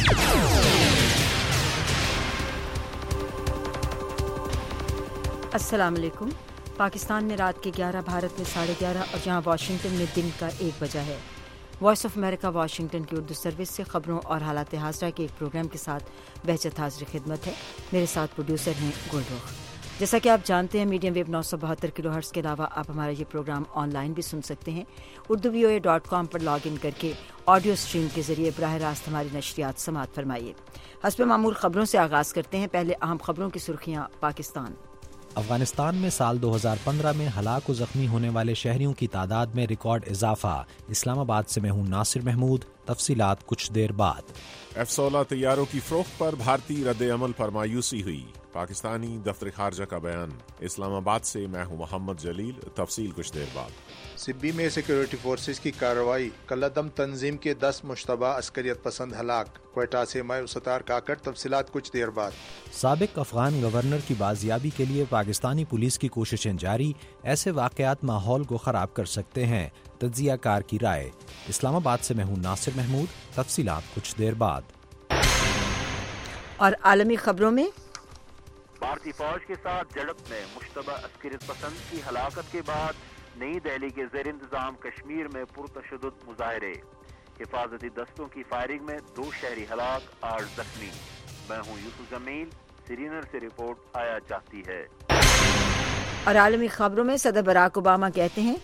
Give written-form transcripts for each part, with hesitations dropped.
السلام علیکم۔ پاکستان میں رات کے 11، بھارت میں 11:30 اور جہاں واشنگٹن میں دن کا 1 بجا ہے۔ وائس آف امریکہ واشنگٹن کی اردو سروس سے خبروں اور حالات حاضرہ کے ایک پروگرام کے ساتھ بہجت حاضر خدمت ہے۔ میرے ساتھ پروڈیوسر ہیں گلرخ۔ جیسا کہ آپ جانتے ہیں، میڈیم ویو 972 کلو ہرٹز کے علاوہ آپ ہمارا یہ پروگرام آن لائن بھی سن سکتے ہیں۔ urduvoa.com پر لاگ ان کر کے آڈیو اسٹریم کے ذریعے براہ راست ہماری نشریات سماعت فرمائیے۔ حسب معمول خبروں سے آغاز کرتے ہیں۔ پہلے اہم خبروں کی سرخیاں۔ پاکستان افغانستان میں سال 2015 میں ہلاک و زخمی ہونے والے شہریوں کی تعداد میں ریکارڈ اضافہ۔ اسلام آباد سے میں ہوں ناصر محمود۔ تفصیلات کچھ دیر بعد۔ F-16 طیاروں کی فروخت پر بھارتی رد عمل پر مایوسی ہوئی۔ پاکستانی دفتر خارجہ کا بیان۔ اسلام آباد سے میں ہوں محمد جلیل۔ تفصیل کچھ دیر بعد۔ سبی میں سیکورٹی فورسز کی کارروائی، کالعدم تنظیم کے 10 مشتبہ عسکریت پسند ہلاک۔ کوئٹہ سے میں ستار کاکڑ۔ تفصیلات کچھ دیر بعد۔ سابق افغان گورنر کی بازیابی کے لیے پاکستانی پولیس کی کوششیں جاری۔ ایسے واقعات ماحول کو خراب کر سکتے ہیں، تجزیہ کار کی رائے۔ اسلام آباد سے میں ہوں ناصر محمود۔ تفصیلات کچھ دیر بعد۔ اور عالمی خبروں میں، بھارتی فوج کے ساتھ جھڑپ میں مشتبہ عسکریت پسند کی ہلاکت کے بعد نئی دہلی کے زیر انتظام کشمیر میں پرتشدد مظاہرے۔ حفاظتی دستوں کی فائرنگ میں 2 شہری ہلاک، 8 زخمی۔ میں ہوں یوسف جمیل۔ سری نگر سے رپورٹ آیا چاہتی ہے۔ اور عالمی خبروں میں صدر براک اوباما کہتے ہیں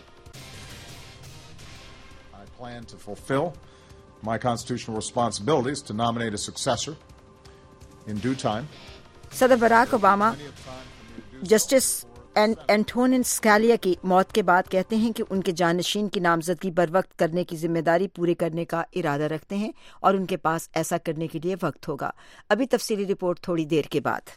I plan to fulfill my constitutional responsibilities to nominate a successor in due time. صدر Barack Obama justice Antonin Scalia کی موت کے بعد کہتے ہیں کہ ان کے جانشین کی نامزدگی بروقت کرنے کی ذمہ داری پوری کرنے کا ارادہ رکھتے ہیں اور ان کے پاس ایسا کرنے کے لیے وقت ہوگا۔ ابھی تفصیلی رپورٹ تھوڑی دیر کے بعد۔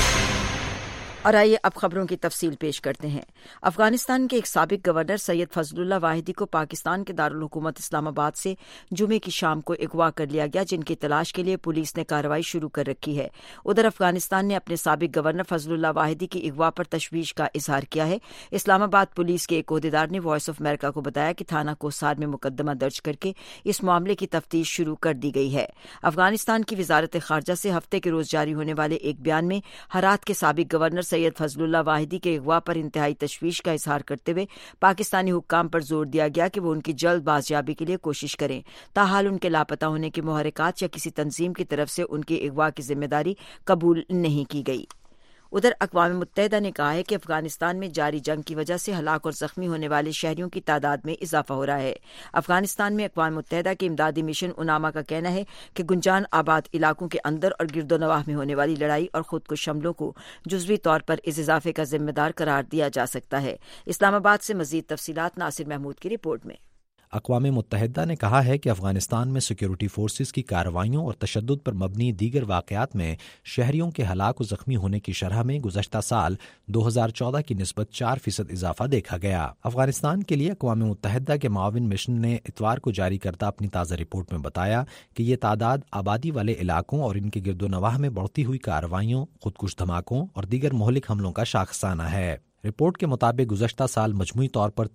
اور آئیے اب خبروں کی تفصیل پیش کرتے ہیں۔ افغانستان کے ایک سابق گورنر سید فضل اللہ واحدی کو پاکستان کے دارالحکومت اسلام آباد سے جمعے کی شام کو اغوا کر لیا گیا، جن کی تلاش کے لیے پولیس نے کارروائی شروع کر رکھی ہے۔ ادھر افغانستان نے اپنے سابق گورنر فضل اللہ واحدی کی اغوا پر تشویش کا اظہار کیا ہے۔ اسلام آباد پولیس کے ایک عہدیدار نے وائس آف امریکہ کو بتایا کہ تھانہ کوسار میں مقدمہ درج کر کے اس معاملے کی تفتیش شروع کر دی گئی ہے۔ افغانستان کی وزارت خارجہ سے ہفتے کے روز جاری ہونے والے ایک بیان میں ہرات کے سابق گورنر سید فضل اللہ واحدی کے اغوا پر انتہائی تشویش کا اظہار کرتے ہوئے پاکستانی حکام پر زور دیا گیا کہ وہ ان کی جلد بازیابی کے لیے کوشش کریں۔ تاحال ان کے لاپتہ ہونے کے محرکات یا کسی تنظیم کی طرف سے ان کے اغوا کی ذمہ داری قبول نہیں کی گئی۔ ادھر اقوام متحدہ نے کہا ہے کہ افغانستان میں جاری جنگ کی وجہ سے ہلاک اور زخمی ہونے والے شہریوں کی تعداد میں اضافہ ہو رہا ہے۔ افغانستان میں اقوام متحدہ کے امدادی مشن اناما کا کہنا ہے کہ گنجان آباد علاقوں کے اندر اور گرد و نواح میں ہونے والی لڑائی اور خودکش حملوں کو جزوی طور پر اس اضافے کا ذمہ دار قرار دیا جا سکتا ہے۔ اسلام آباد سے مزید تفصیلات ناصر محمود کی رپورٹ میں۔ اقوام متحدہ نے کہا ہے کہ افغانستان میں سیکورٹی فورسز کی کارروائیوں اور تشدد پر مبنی دیگر واقعات میں شہریوں کے ہلاک و زخمی ہونے کی شرح میں گزشتہ سال 2014 کی نسبت 4% اضافہ دیکھا گیا۔ افغانستان کے لیے اقوام متحدہ کے معاون مشن نے اتوار کو جاری کردہ اپنی تازہ رپورٹ میں بتایا کہ یہ تعداد آبادی والے علاقوں اور ان کے گرد و نواح میں بڑھتی ہوئی کارروائیوں، خودکش دھماکوں اور دیگر مہلک حملوں کا شاخسانہ ہے۔ رپورٹ کے مطابق گزشتہ سال مجموعی طور پر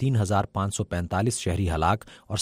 3,545 شہری ہلاک اور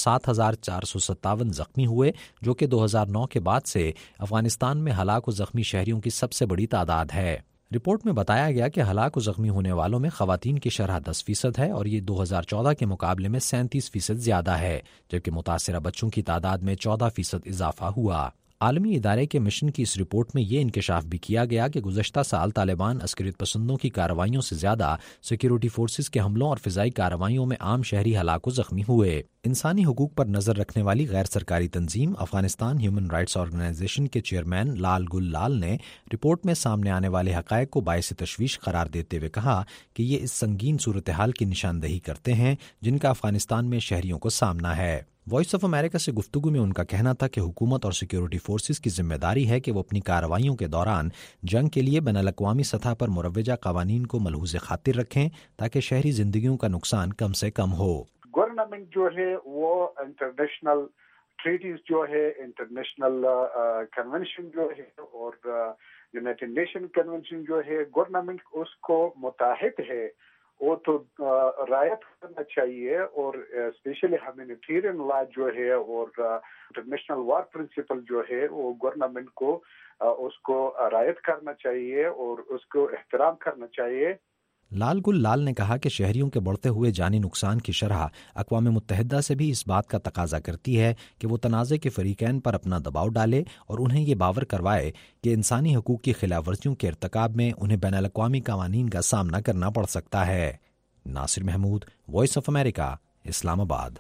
7,457 زخمی ہوئے، جو کہ 2009 کے بعد سے افغانستان میں ہلاک و زخمی شہریوں کی سب سے بڑی تعداد ہے۔ رپورٹ میں بتایا گیا کہ ہلاک و زخمی ہونے والوں میں خواتین کی شرح 10% ہے اور یہ 2014 کے مقابلے میں 37% زیادہ ہے، جبکہ متاثرہ بچوں کی تعداد میں 14% اضافہ ہوا۔ عالمی ادارے کے مشن کی اس رپورٹ میں یہ انکشاف بھی کیا گیا کہ گزشتہ سال طالبان عسکریت پسندوں کی کارروائیوں سے زیادہ سیکورٹی فورسز کے حملوں اور فضائی کارروائیوں میں عام شہری ہلاک و زخمی ہوئے۔ انسانی حقوق پر نظر رکھنے والی غیر سرکاری تنظیم افغانستان ہیومن رائٹس آرگنائزیشن کے چیئرمین لال گل لال نے رپورٹ میں سامنے آنے والے حقائق کو باعث تشویش قرار دیتے ہوئے کہا کہ یہ اس سنگین صورتحال کی نشاندہی کرتے ہیں جن کا افغانستان میں شہریوں کو سامنا ہے۔ وائس آف امریکہ سے گفتگو میں ان کا کہنا تھا کہ حکومت اور سیکورٹی فورسز کی ذمہ داری ہے کہ وہ اپنی کارروائیوں کے دوران جنگ کے لیے بین الاقوامی سطح پر مروجہ قوانین کو ملحوظ خاطر رکھیں تاکہ شہری زندگیوں کا نقصان کم سے کم ہو۔ گورنمنٹ جو ہے وہ انٹرنیشنل ٹریٹیز جو ہے، انٹرنیشنل کنونشن جو ہے اور یونائٹڈ نیشن کنونشن جو ہے، گورنمنٹ اس کو متحد ہے وہ تو رعایت کرنا چاہیے، اور اسپیشلی ہیومینیٹیرین لا جو ہے اور انٹرنیشنل وار پرنسپل جو ہے وہ گورنمنٹ کو اس کو رعایت کرنا چاہیے اور اس کو احترام کرنا چاہیے۔ لال گل لال نے کہا کہ شہریوں کے بڑھتے ہوئے جانی نقصان کی شرح اقوام متحدہ سے بھی اس بات کا تقاضا کرتی ہے کہ وہ تنازع کے فریقین پر اپنا دباؤ ڈالے اور انہیں یہ باور کروائے کہ انسانی حقوق کی خلاف ورزیوں کے ارتکاب میں انہیں بین الاقوامی قوانین کا سامنا کرنا پڑ سکتا ہے۔ Nasir Mahmood, voice of America, Islamabad.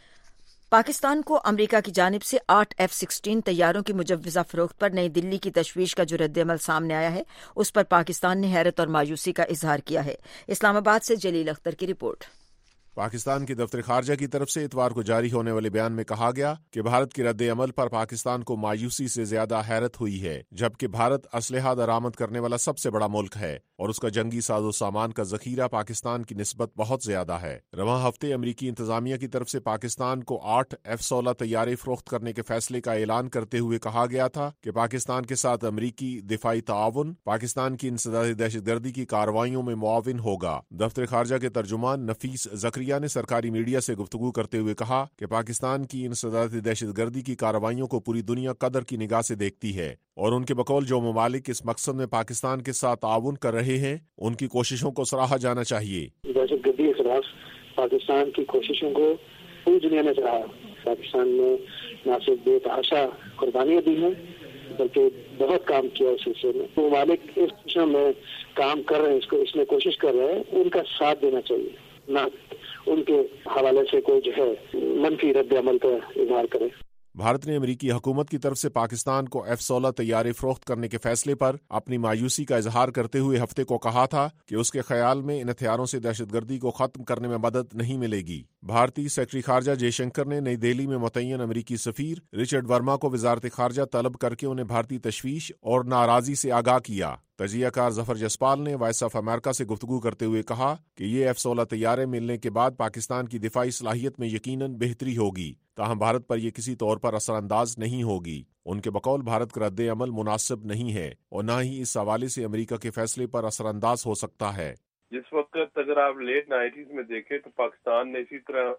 Pakistan کو امریکہ کی جانب سے 8 F-16 طیاروں کی مجوزہ فروخت پر نئی دلی کی تشویش کا جو رد عمل سامنے آیا ہے اس پر پاکستان نے حیرت اور مایوسی کا اظہار کیا ہے۔ اسلام آباد سے جلیل اختر کی رپورٹ۔ پاکستان کی دفتر خارجہ کی طرف سے اتوار کو جاری ہونے والے بیان میں کہا گیا کہ بھارت کے رد عمل پر پاکستان کو مایوسی سے زیادہ حیرت ہوئی ہے، جبکہ بھارت اسلحہ درآمد کرنے والا سب سے بڑا ملک ہے اور اس کا جنگی ساز و سامان کا ذخیرہ پاکستان کی نسبت بہت زیادہ ہے۔ رواں ہفتے امریکی انتظامیہ کی طرف سے پاکستان کو 8 F-16 طیارے فروخت کرنے کے فیصلے کا اعلان کرتے ہوئے کہا گیا تھا کہ پاکستان کے ساتھ امریکی دفاعی تعاون پاکستان کی انسدادی دہشت گردی کی کارروائیوں میں معاون ہوگا۔ دفتر خارجہ کے ترجمان نفیس زکریا نے سرکاری میڈیا سے گفتگو کرتے ہوئے کہا کہ پاکستان کی انسدادی دہشت گردی کی کارروائیوں کو پوری دنیا قدر کی نگاہ سے دیکھتی ہے، اور ان کے بقول جو ممالک اس مقصد میں پاکستان کے ساتھ تعاون کر رہے ہیں ان کی کوششوں کو سراہا جانا چاہیے۔ دہشت گردی کے خلاف پاکستان کی کوششوں کو پوری دنیا نے سراہا۔ پاکستان نے نہ صرف بے تحاشا قربانیاں دی ہیں بلکہ بہت کام کیا اس سلسلے میں۔ ممالک اس دشا میں کام کر رہے ہیں، اس میں کوشش کر رہے ہیں، ان کا ساتھ دینا چاہیے، نہ ان کے حوالے سے کوئی جو ہے منفی رد عمل کا اظہار کرے۔ بھارت نے امریکی حکومت کی طرف سے پاکستان کو F-16 طیارے فروخت کرنے کے فیصلے پر اپنی مایوسی کا اظہار کرتے ہوئے ہفتے کو کہا تھا کہ اس کے خیال میں ان ہتھیاروں سے دہشت گردی کو ختم کرنے میں مدد نہیں ملے گی۔ بھارتی سیکرٹری خارجہ جے شنکر نے نئی دہلی میں متعین امریکی سفیر رچرڈ ورما کو وزارت خارجہ طلب کر کے انہیں بھارتی تشویش اور ناراضی سے آگاہ کیا۔ تجزیہ کار ظفر جسپال نے وائس آف امریکہ سے گفتگو کرتے ہوئے کہا کہ یہ F-16 طیارے ملنے کے بعد پاکستان کی دفاعی صلاحیت میں یقیناً بہتری ہوگی، تاہم بھارت پر یہ کسی طور پر اثر انداز نہیں ہوگی۔ ان کے بقول بھارت کا رد عمل مناسب نہیں ہے اور نہ ہی اس حوالے سے امریکہ کے فیصلے پر اثر انداز ہو سکتا ہے۔ جس وقت اگر آپ لیٹ 90s میں دیکھیں تو پاکستان نے اسی طرح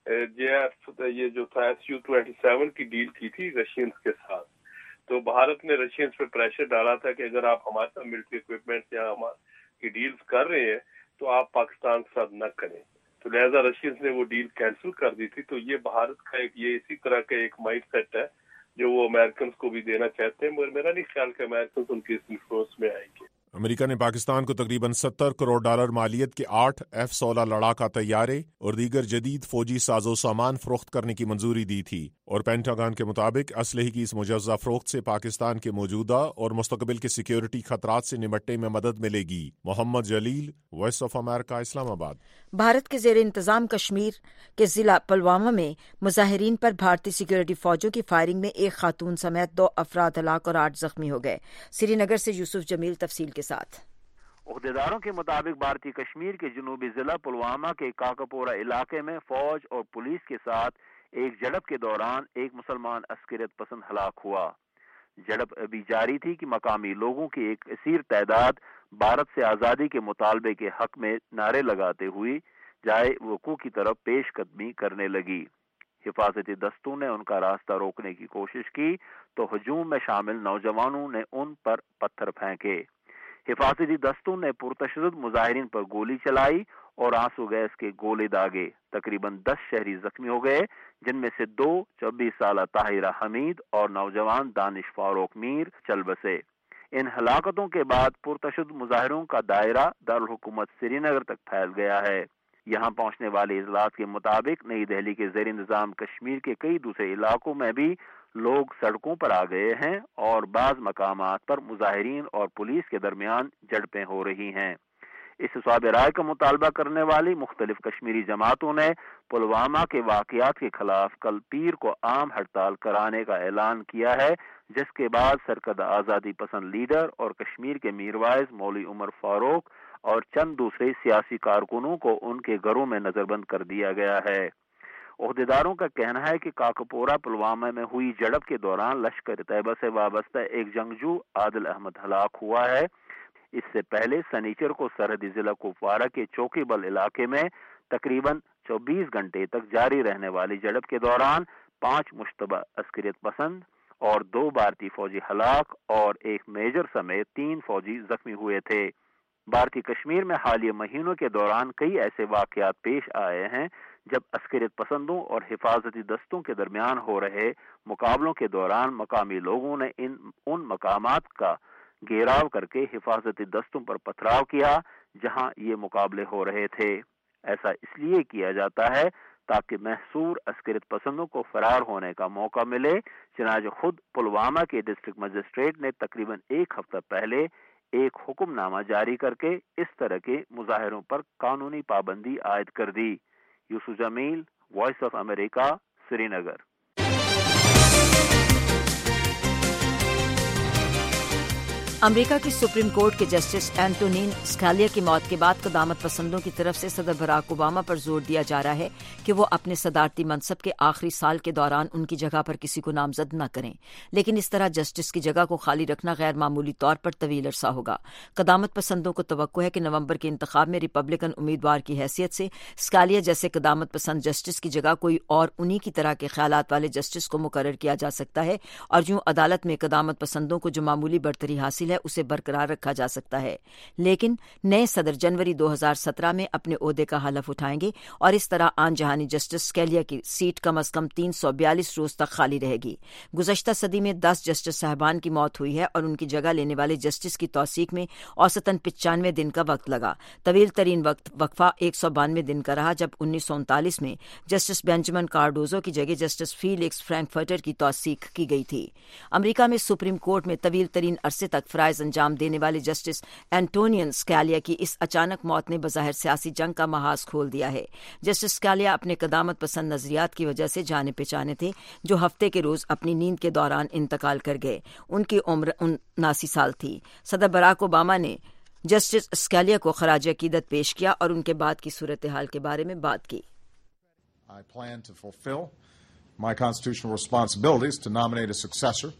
یہ جو تھا Su-27 کی ڈیل کی تھی رشینز کے ساتھ، تو بھارت نے رشینز پہ پریشر ڈالا تھا کہ اگر آپ ہمارے ساتھ ملٹری اکوپمنٹ یا کی ڈیلز کر رہے ہیں تو آپ پاکستان کے ساتھ نہ کریں، تو لہذا رشینز نے وہ ڈیل کینسل کر دی تھی۔ تو یہ بھارت کا یہ اسی طرح کا ایک مائنڈ سیٹ ہے جو وہ امریکنز کو بھی دینا چاہتے ہیں، مگر میرا نہیں خیال کہ امریکنز ان کی اس انفلوئنس میں آئیں گے۔ امریکہ نے پاکستان کو تقریباً $70 کروڑ مالیت کے 8 F-16 لڑاکا طیارے اور دیگر جدید فوجی ساز و سامان فروخت کرنے کی منظوری دی تھی، اور پینٹاگان کے مطابق اسلحے کی اس مجوزہ فروخت سے پاکستان کے موجودہ اور مستقبل کے سیکیورٹی خطرات سے نمٹنے میں مدد ملے گی۔ محمد جلیل، وائس آف امریکہ، اسلام آباد۔ بھارت کے زیر انتظام کشمیر کے ضلع پلوامہ میں مظاہرین پر بھارتی سیکیورٹی فوجوں کی فائرنگ میں ایک خاتون سمیت 2 افراد ہلاک اور 8 زخمی ہو گئے۔ سری نگر سے یوسف جمیل تفصیل کے ساتھ۔ عہدیداروں کے مطابق بھارتی کشمیر کے جنوبی ضلع پلوامہ کے کاکاپورہ علاقے میں فوج اور پولیس کے ساتھ ایک جھڑپ کے دوران ایک مسلمان عسکریت پسند ہلاک ہوا۔ جھڑپ ابھی جاری تھی کہ مقامی لوگوں کی ایک کثیر تعداد بھارت سے آزادی کے مطالبے کے حق میں نعرے لگاتے ہوئے جائے وقوع کی طرف پیش قدمی کرنے لگی۔ حفاظتی دستوں نے ان کا راستہ روکنے کی کوشش کی تو ہجوم میں شامل نوجوانوں نے ان پر پتھر پھینکے۔ حفاظتی دستوں نے پرتشدد مظاہرین پر گولی چلائی اور آنسو گیس کے گولے داغے۔ تقریباً 10 شہری زخمی ہو گئے، جن میں سے 2 24 سالہ طاہرہ حمید اور نوجوان دانش فاروق میر چل بسے۔ ان ہلاکتوں کے بعد پرتشدد مظاہروں کا دائرہ دارالحکومت سری نگر تک پھیل گیا ہے۔ یہاں پہنچنے والے اطلاعات کے مطابق نئی دہلی کے زیر انتظام کشمیر کے کئی دوسرے علاقوں میں بھی لوگ سڑکوں پر آ گئے ہیں اور بعض مقامات پر مظاہرین اور پولیس کے درمیان جھڑپیں ہو رہی ہیں۔ اس حساب رائے کا مطالبہ کرنے والی مختلف کشمیری جماعتوں نے پلوامہ کے واقعات کے خلاف کل پیر کو عام ہڑتال کرانے کا اعلان کیا ہے، جس کے بعد سرکردہ آزادی پسند لیڈر اور کشمیر کے میروائز مولوی عمر فاروق اور چند دوسرے سیاسی کارکنوں کو ان کے گھروں میں نظر بند کر دیا گیا ہے۔ عہدیداروں کا کہنا ہے کہ کاکاپورہ پلوامہ میں ہوئی جھڑپ کے دوران لشکر طیبہ سے وابستہ ایک جنگجو عادل احمد ہلاک ہوا ہے۔ اس سے پہلے سنیچر کو سرحدی ضلع کپوارہ کے چوکی بل علاقے میں تقریباً 24 گھنٹے تک جاری رہنے والی جھڑپ کے دوران 5 مشتبہ عسکریت پسند اور 2 بھارتی فوجی ہلاک اور ایک میجر سمیت 3 فوجی زخمی ہوئے تھے۔ بھارتی کشمیر میں حالیہ مہینوں کے دوران کئی ایسے واقعات پیش آئے ہیں جب عسکریت پسندوں اور حفاظتی دستوں کے درمیان ہو رہے مقابلوں کے دوران مقامی لوگوں نے ان مقامات کا گھیراؤ کر کے حفاظتی دستوں پر پتھراؤ کیا جہاں یہ مقابلے ہو رہے تھے۔ ایسا اس لیے کیا جاتا ہے تاکہ محصور عسکریت پسندوں کو فرار ہونے کا موقع ملے۔ چنانچہ خود پلوامہ کے ڈسٹرکٹ مجسٹریٹ نے تقریباً 1 ہفتہ پہلے ایک حکم نامہ جاری کر کے اس طرح کے مظاہروں پر قانونی پابندی عائد کر دی۔ Yusuf Jamil, voice of America, Srinagar. امریکہ کی سپریم کورٹ کے جسٹس اینٹونین اسکالیا کی موت کے بعد قدامت پسندوں کی طرف سے صدر براک اوباما پر زور دیا جا رہا ہے کہ وہ اپنے صدارتی منصب کے آخری سال کے دوران ان کی جگہ پر کسی کو نامزد نہ کریں، لیکن اس طرح جسٹس کی جگہ کو خالی رکھنا غیر معمولی طور پر طویل عرصہ ہوگا۔ قدامت پسندوں کو توقع ہے کہ نومبر کے انتخاب میں ریپبلکن امیدوار کی حیثیت سے اسکالیا جیسے قدامت پسند جسٹس کی جگہ کوئی اور انہی کی طرح کے خیالات والے جسٹس کو مقرر کیا جا سکتا ہے، اور یوں عدالت میں قدامت پسندوں کو جو معمولی برتری حاصل ہے اسے برقرار رکھا جا سکتا ہے۔ لیکن نئے صدر جنوری 2017 میں اپنے عہدے کا حلف اٹھائیں گے اور اس طرح آن جہانی جسٹس اسکالیا کی سیٹ کم از کم 342 روز تک خالی رہے گی۔ گزشتہ صدی میں 10 جسٹس صاحبان کی موت ہوئی ہے اور ان کی جگہ لینے والے جسٹس کی توثیق میں اوسطاً 95 دن کا وقت لگا۔ طویل ترین وقفہ 192 دن کا رہا جب 1939 میں جسٹس بینجامن کارڈوزو کی جگہ جسٹس فیلکس فرینکفرٹر کی توثیق کی گئی تھی۔ امریکہ میں سپریم کورٹ میں طویل ترین عرصے تک فرائض انجام دینے والے جسٹس اینٹونین اسکالیا کی اس اچانک موت نے بظاہر سیاسی جنگ کا محاذ کھول دیا ہے۔ جسٹس اسکالیا اپنے قدامت پسند نظریات کی وجہ سے جانے پہچانے تھے، جو ہفتے کے روز اپنی نیند کے دوران انتقال کر گئے۔ ان کی عمر 79 سال تھی۔ صدر براک اوباما نے جسٹس اسکالیا کو خراج عقیدت پیش کیا اور ان کے بعد کی صورتحال کے بارے میں بات کی۔ I plan to fulfill my constitutional responsibilities to nominate a successor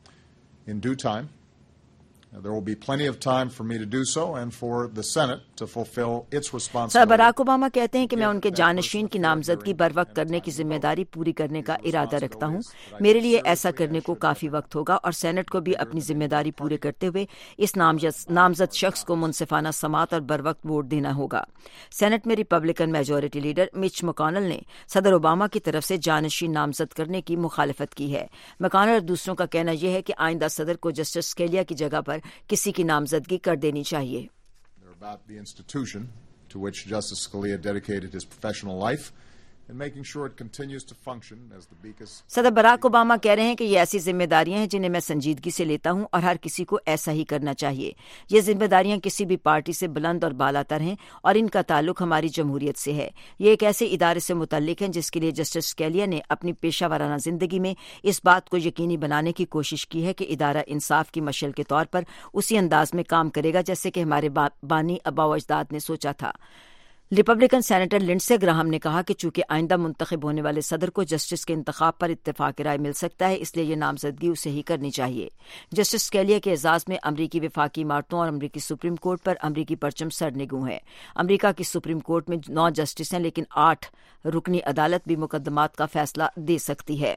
in due time. There will be plenty of time for me to do so and for the Senate to fulfill its responsibility. صدر Barack Obama کہتے ہیں کہ میں ان کے جانشین کی نامزدگی بر وقت کرنے کی ذمہ داری پوری کرنے کا ارادہ رکھتا ہوں۔ میرے لیے ایسا کرنے کو کافی وقت ہوگا اور سینٹ کو بھی اپنی ذمہ داری پورے کرتے ہوئے اس نامزد شخص کو منصفانہ سماعت اور بر وقت ووٹ دینا ہوگا۔ سینٹ میں Republican majority leader Mitch McConnell نے صدر اوباما کی طرف سے جانشین نامزد کرنے کی مخالفت کی ہے۔ مکونل اور دوسروں کا کہنا یہ ہے کہ آئندہ صدر کو جسٹس اسکالیا کی جگہ پر کسی کی نامزدگی کر دینی چاہیے۔ About the institution to which Justice Scalia dedicated his professional life and making sure it continues to function as the beacon. صدر براک اوباما کہہ رہے ہیں کہ یہ ایسی ذمہ داریاں ہیں جنہیں میں سنجیدگی سے لیتا ہوں اور ہر کسی کو ایسا ہی کرنا چاہیے۔ یہ ذمہ داریاں کسی بھی پارٹی سے بلند اور بالا تر ہیں اور ان کا تعلق ہماری جمہوریت سے ہے۔ یہ ایک ایسے ادارے سے متعلق ہیں جس کے لیے جسٹس اسکالیا نے اپنی پیشہ ورانہ زندگی میں اس بات کو یقینی بنانے کی کوشش کی ہے کہ ادارہ انصاف کی مشعل کے طور پر اسی انداز میں کام کرے گا جیسے کہ ہمارے بانی آباء و اجداد نے سوچا تھا۔ ریپبلکن سینیٹر لنڈسے گراہم نے کہا کہ چونکہ آئندہ منتخب ہونے والے صدر کو جسٹس کے انتخاب پر اتفاق رائے مل سکتا ہے، اس لیے یہ نامزدگی اسے ہی کرنی چاہیے۔ جسٹس اسکالیا کے اعزاز میں امریکی وفاقی عمارتوں اور امریکی سپریم کورٹ پر امریکی پرچم سرنگوں ہے۔ امریکہ کی سپریم کورٹ میں 9 جسٹس ہیں، لیکن 8 رکنی عدالت بھی مقدمات کا فیصلہ دے سکتی ہے۔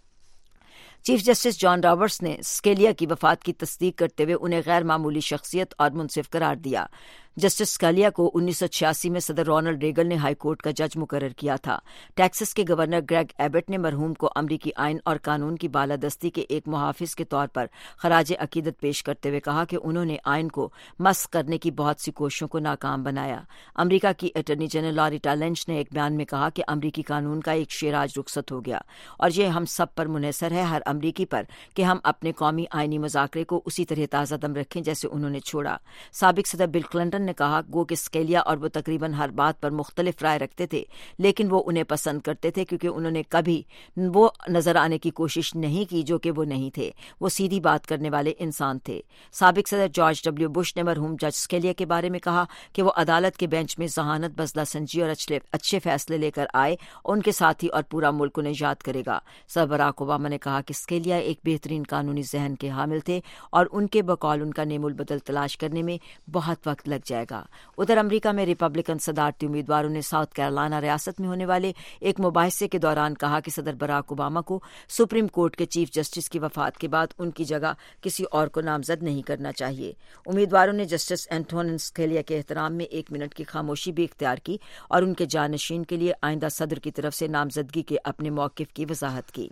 چیف جسٹس جان رابرٹس نے اسکالیا کی وفات کی تصدیق کرتے ہوئے انہیں غیر معمولی شخصیت اور منصف قرار دیا۔ جسٹس اسکالیا کو 1986 میں صدر رونلڈ ریگن نے ہائی کورٹ کا جج مقرر کیا تھا۔ ٹیکسس کے گورنر گریگ ایبٹ نے مرحوم کو امریکی آئین اور قانون کی بالادستی کے ایک محافظ کے طور پر خراج عقیدت پیش کرتے ہوئے کہا کہ انہوں نے آئین کو مسخ کرنے کی بہت سی کوششوں کو ناکام بنایا۔ امریکہ کی اٹارنی جنرل لاریٹا لنچ نے ایک بیان میں کہا کہ امریکی قانون کا ایک شیر آج رخصت ہو گیا اور یہ ہم سب پر منحصر ہے، ہر امریکی پر، کہ ہم اپنے قومی آئینی مذاکرے کو اسی طرح تازہ دم رکھیں جیسے انہوں نے چھوڑا۔ سابق صدر بل کلنٹن بولٹن نے کہا گو کہ اسکیلیا اور وہ تقریباً ہر بات پر مختلف رائے رکھتے تھے، لیکن وہ انہیں پسند کرتے تھے کیونکہ انہوں نے کبھی وہ نظر آنے کی کوشش نہیں کی جو کہ وہ نہیں تھے۔ وہ سیدھی بات کرنے والے انسان تھے۔ سابق صدر جارج ڈبلیو بش نے مرحوم جج اسکیلیا کے بارے میں کہا کہ وہ عدالت کے بینچ میں ذہانت، بزلہ سنجی اور اچھے فیصلے لے کر آئے، ان کے ساتھی اور پورا ملک انہیں یاد کرے گا۔ صدر براک اوباما نے کہا کہ اسکیلیا ایک بہترین قانونی ذہن کے حامل تھے اور ان کے بقول ان کا نیم البدل تلاش کرنے میں بہت وقت لگ جائے گا۔ ادھر امریکہ میں ریپبلکن صدارتی امیدواروں نے ساؤتھ کیرولائنا ریاست میں ہونے والے ایک مباحثے کے دوران کہا کہ صدر براک اوباما کو سپریم کورٹ کے چیف جسٹس کی وفات کے بعد ان کی جگہ کسی اور کو نامزد نہیں کرنا چاہیے۔ امیدواروں نے جسٹس اینٹونین اسکیلیا کے احترام میں 1 منٹ کی خاموشی بھی اختیار کی اور ان کے جانشین کے لیے آئندہ صدر کی طرف سے نامزدگی کے اپنے موقف کی وضاحت کی۔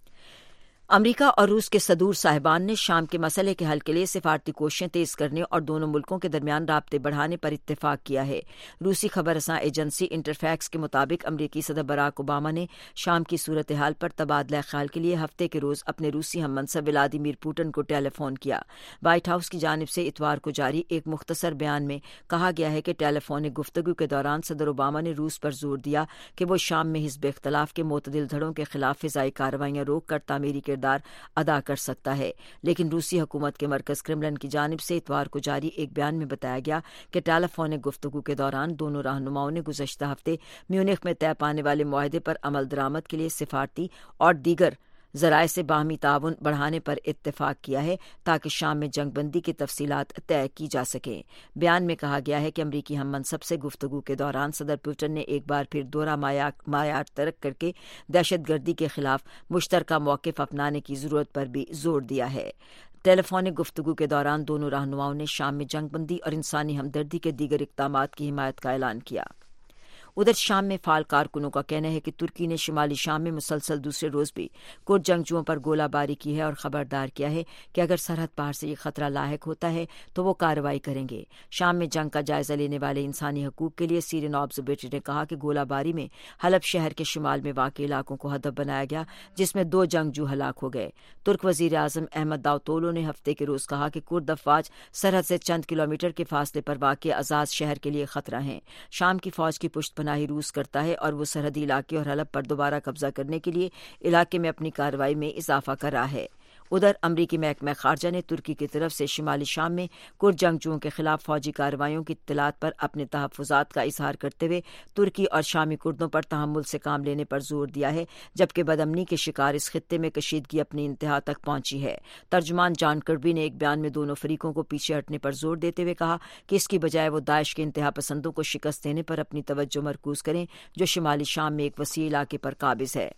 امریکہ اور روس کے صدور صاحبان نے شام کے مسئلے کے حل کے لیے سفارتی کوششیں تیز کرنے اور دونوں ملکوں کے درمیان رابطے بڑھانے پر اتفاق کیا ہے۔ روسی خبر رساں ایجنسی انٹرفیکس کے مطابق امریکی صدر براک اوباما نے شام کی صورتحال پر تبادلہ خیال کے لیے ہفتے کے روز اپنے روسی ہم منصب ولادیمیر پوٹن کو ٹیلی فون کیا۔ وائٹ ہاؤس کی جانب سے اتوار کو جاری ایک مختصر بیان میں کہا گیا ہے کہ ٹیلی فونک گفتگو کے دوران صدر اوباما نے روس پر زور دیا کہ وہ شام میں حزب اختلاف کے معتدل دھڑوں کے خلاف فضائی کارروائیاں روک کر تعمیری کردار ادا کر سکتا ہے، لیکن روسی حکومت کے مرکز کرملن کی جانب سے اتوار کو جاری ایک بیان میں بتایا گیا کہ ٹیلی فونک گفتگو کے دوران دونوں رہنماؤں نے گزشتہ ہفتے میونخ میں طے پانے والے معاہدے پر عمل درآمد کے لیے سفارتی اور دیگر ذرائع سے باہمی تعاون بڑھانے پر اتفاق کیا ہے تاکہ شام میں جنگ بندی کی تفصیلات طے کی جا سکیں۔ بیان میں کہا گیا ہے کہ امریکی ہم منصب سے گفتگو کے دوران صدر پوٹن نے ایک بار پھر دوہرا معیار ترک کر کے دہشت گردی کے خلاف مشترکہ موقف اپنانے کی ضرورت پر بھی زور دیا ہے۔ ٹیلی فونک گفتگو کے دوران دونوں رہنماؤں نے شام میں جنگ بندی اور انسانی ہمدردی کے دیگر اقدامات کی حمایت کا اعلان کیا۔ ادھر شام میں فعال کارکنوں کا کہنا ہے کہ ترکی نے شمالی شام میں مسلسل دوسرے روز بھی کرد جنگجوؤں پر گولہ باری کی ہے اور خبردار کیا ہے کہ اگر سرحد پار سے یہ خطرہ لاحق ہوتا ہے تو وہ کارروائی کریں گے۔ شام میں جنگ کا جائزہ لینے والے انسانی حقوق کے لیے سیرین آبزرویٹری نے کہا کہ گولہ باری میں حلب شہر کے شمال میں واقع علاقوں کو ہدف بنایا گیا جس میں 2 جنگجو ہلاک ہو گئے۔ ترک وزیر اعظم احمد داوتولو نے ہفتے کے روز کہا کہ کرد افواج سرحد سے چند کلومیٹر کے فاصلے پر واقع عزاز شہر کے لیے خطرہ ہیں۔ شام کی فوج کی پشت پناہی روس کرتا ہے اور وہ سرحدی علاقے اور حلب پر دوبارہ قبضہ کرنے کے لیے علاقے میں اپنی کارروائی میں اضافہ کر رہا ہے۔ ادھر امریکی محکمہ خارجہ نے ترکی کی طرف سے شمالی شام میں کرد جنگجوؤں کے خلاف فوجی کارروائیوں کی اطلاعات پر اپنے تحفظات کا اظہار کرتے ہوئے ترکی اور شامی کردوں پر تحمل سے کام لینے پر زور دیا ہے، جبکہ بدامنی کے شکار اس خطے میں کشیدگی اپنی انتہا تک پہنچی ہے۔ ترجمان جان کربی نے ایک بیان میں دونوں فریقوں کو پیچھے ہٹنے پر زور دیتے ہوئے کہا کہ اس کی بجائے وہ داعش کے انتہا پسندوں کو شکست دینے پر اپنی توجہ مرکوز کریں جو شمالی شام میں ایک وسیع علاقے پر قابض ہے۔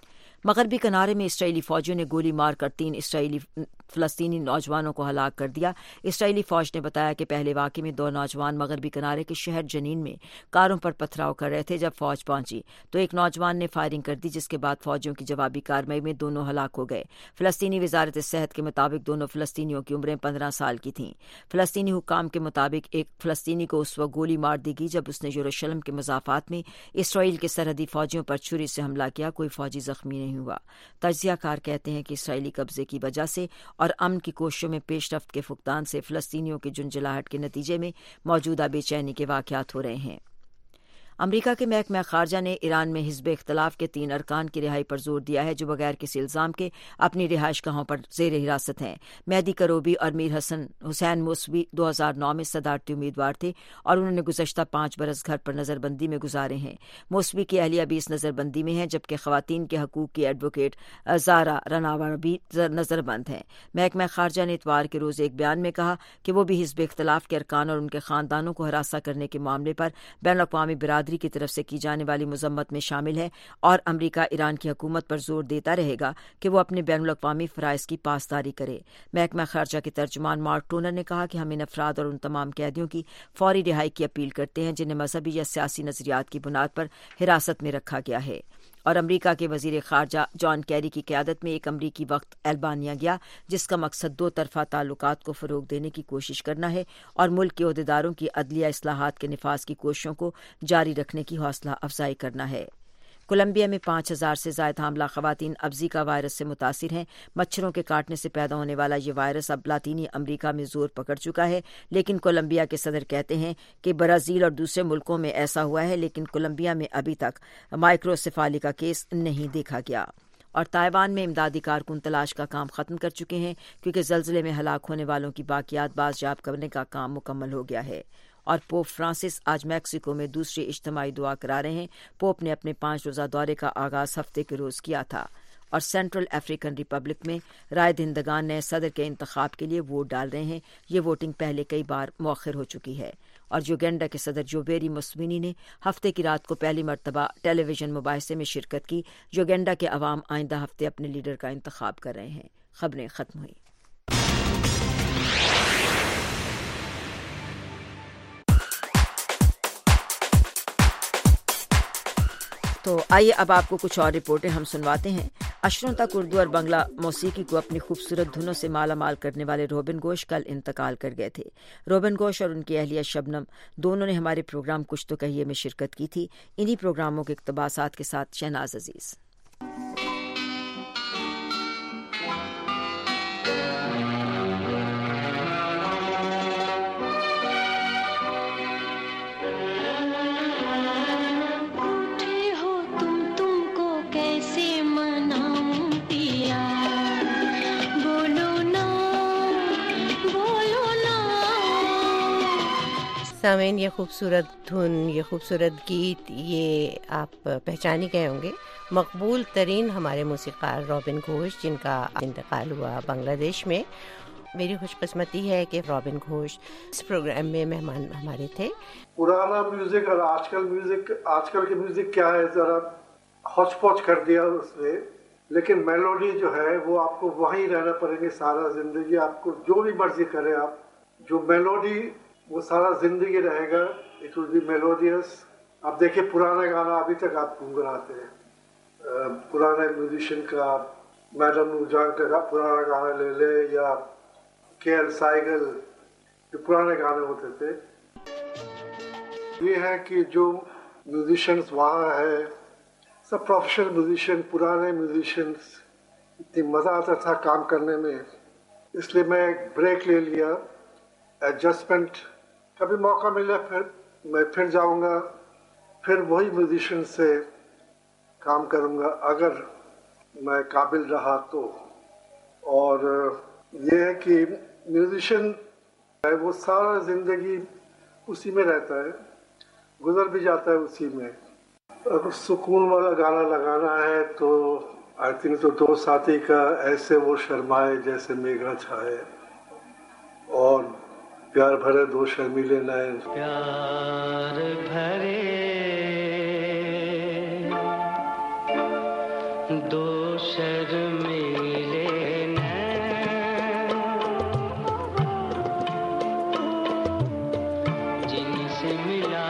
مغربی کنارے میں اسرائیلی فوجیوں نے گولی مار کر 3 فلسطینی نوجوانوں کو ہلاک کر دیا۔ اسرائیلی فوج نے بتایا کہ پہلے واقعے میں 2 نوجوان مغربی کنارے کے شہر جنین میں کاروں پر پتھراؤ کر رہے تھے۔ جب فوج پہنچی تو ایک نوجوان نے فائرنگ کر دی جس کے بعد فوجیوں کی جوابی کارروائی میں دونوں ہلاک ہو گئے۔ فلسطینی وزارت صحت کے مطابق دونوں فلسطینیوں کی عمریں 15 سال کی تھیں۔ فلسطینی حکام کے مطابق ایک فلسطینی کو اس وقت گولی مار دی گئی جب اس نے یروشلم کے مضافات میں اسرائیل کے سرحدی فوجیوں پر چھری سے حملہ کیا۔ کوئی فوجی زخمی نہیں ہوا۔ تجزیہ کار کہتے ہیں کہ اسرائیلی قبضے کی وجہ سے اور امن کی کوششوں میں پیش رفت کے فقدان سے فلسطینیوں کی جھنجھلاہٹ کے نتیجے میں موجودہ بے چینی کے واقعات ہو رہے ہیں۔ امریکہ کے محکمہ خارجہ نے ایران میں حزب اختلاف کے 3 ارکان کی رہائی پر زور دیا ہے جو بغیر کسی الزام کے اپنی رہائش گاہوں پر زیر حراست ہیں۔ مہدی کروبی اور میر حسین موسوی 2009 میں صدارتی امیدوار تھے اور انہوں نے گزشتہ 5 برس گھر پر نظر بندی میں گزارے ہیں۔ موسوی کی اہلیہ بھی اس نظر بندی میں ہیں جبکہ خواتین کے حقوق کی ایڈوکیٹ زارا رناور بھی نظر بند ہیں۔ محکمہ خارجہ نے اتوار کے روز ایک بیان میں کہا کہ وہ بھی حزب اختلاف کے ارکان اور ان کے خاندانوں کو ہراساں کرنے کے معاملے پر بین الاقوامی برادری کی طرف سے کی جانے والی مذمت میں شامل ہے اور امریکہ ایران کی حکومت پر زور دیتا رہے گا کہ وہ اپنے بین الاقوامی فرائض کی پاسداری کرے۔ محکمہ خارجہ کے ترجمان مارک ٹونر نے کہا کہ ہم ان افراد اور ان تمام قیدیوں کی فوری رہائی کی اپیل کرتے ہیں جنہیں مذہبی یا سیاسی نظریات کی بنیاد پر حراست میں رکھا گیا ہے۔ اور امریکہ کے وزیر خارجہ جان کیری کی قیادت میں ایک امریکی وفد البانیہ گیا جس کا مقصد 2 طرفہ تعلقات کو فروغ دینے کی کوشش کرنا ہے اور ملک کے عہدیداروں کی عدلیہ اصلاحات کے نفاذ کی کوششوں کو جاری رکھنے کی حوصلہ افزائی کرنا ہے۔ کولمبیا میں 5000 سے زائد حاملہ خواتین اب زیکا وائرس سے متاثر ہیں۔ مچھروں کے کاٹنے سے پیدا ہونے والا یہ وائرس اب لاطینی امریکہ میں زور پکڑ چکا ہے، لیکن کولمبیا کے صدر کہتے ہیں کہ برازیل اور دوسرے ملکوں میں ایسا ہوا ہے، لیکن کولمبیا میں ابھی تک مائکروسیفالی کا کیس نہیں دیکھا گیا۔ اور تائیوان میں امدادی کارکن تلاش کا کام ختم کر چکے ہیں کیونکہ زلزلے میں ہلاک ہونے والوں کی باقیات بازیاب کرنے کا کام مکمل ہو گیا ہے۔ اور پوپ فرانسس آج میکسیکو میں دوسری اجتماعی دعا کرا رہے ہیں۔ پوپ نے اپنے 5 روزہ دورے کا آغاز ہفتے کے روز کیا تھا۔ اور سینٹرل افریقن ریپبلک میں رائے دہندگان نئے صدر کے انتخاب کے لیے ووٹ ڈال رہے ہیں۔ یہ ووٹنگ پہلے کئی بار مؤخر ہو چکی ہے۔ اور یوگینڈا کے صدر جوبیری مسوینی نے ہفتے کی رات کو پہلی مرتبہ ٹیلی ویژن مباحثے میں شرکت کی۔ یوگینڈا کے عوام آئندہ ہفتے اپنے لیڈر کا انتخاب کر رہے ہیں۔ خبریں ختم ہوئیں۔ تو آئیے اب آپ کو کچھ اور رپورٹیں ہم سنواتے ہیں۔ عشروں تک اردو اور بنگلہ موسیقی کو اپنی خوبصورت دھنوں سے مالا مال کرنے والے روبن گھوش کل انتقال کر گئے تھے۔ روبن گھوش اور ان کی اہلیہ شبنم دونوں نے ہمارے پروگرام کچھ تو کہیے میں شرکت کی تھی۔ انہی پروگراموں کے اقتباسات کے ساتھ شہناز عزیز۔ سامعین، یہ خوبصورت دھن، یہ خوبصورت گیت، یہ آپ پہچانی گئے ہوں گے۔ مقبول ترین ہمارے موسیقار روبن گھوش، جن کا انتقال ہوا بنگلہ دیش میں۔ میری خوش قسمتی ہے کہ روبن گھوش اس پروگرام میں مہمان ہمارے تھے۔ پرانا میوزک اور آج کل کے میوزک کیا ہے، ذرا ہوچ پوچ کر دیا اس نے، لیکن میلوڈی جو ہے وہ آپ کو وہیں رہنا پڑیں گے سارا زندگی۔ آپ کو جو بھی مرضی کریں، آپ جو میلوڈی وہ سارا زندگی رہے گا، اٹ ول بی میلوڈیس۔ آپ دیکھیں پرانا گانا ابھی تک آپ گنگناتے ہیں، پرانے میوزیشین کا، میڈم نورجہاں کا پرانا گانا لے لے، یا کے ایل سائگل، جو پرانے گانے ہوتے تھے۔ یہ ہے کہ جو میوزیشینس وہاں ہے سب پروفیشنل میوزیشین، پرانے میوزیشینس، اتنی مزہ آتا تھا کام کرنے میں، اس لیے میں ایک بریک لے لیا، ایڈجسٹمنٹ۔ کبھی موقع ملا پھر میں پھر جاؤں گا، پھر وہی میوزیشین سے کام کروں گا اگر میں قابل رہا تو۔ اور یہ ہے کہ میوزیشین ہے وہ سارا زندگی اسی میں رہتا ہے، گزر بھی جاتا ہے اسی میں۔ اگر سکون والا گانا لگانا ہے تو آئی تھنک تو دو ساتھی کا ایسے وہ شرمائے جیسے میگھا چھائے، اور پیار بھرے دو شرمیلے نین، پیار بھرے دو شرمیلے نین، جن سے ملا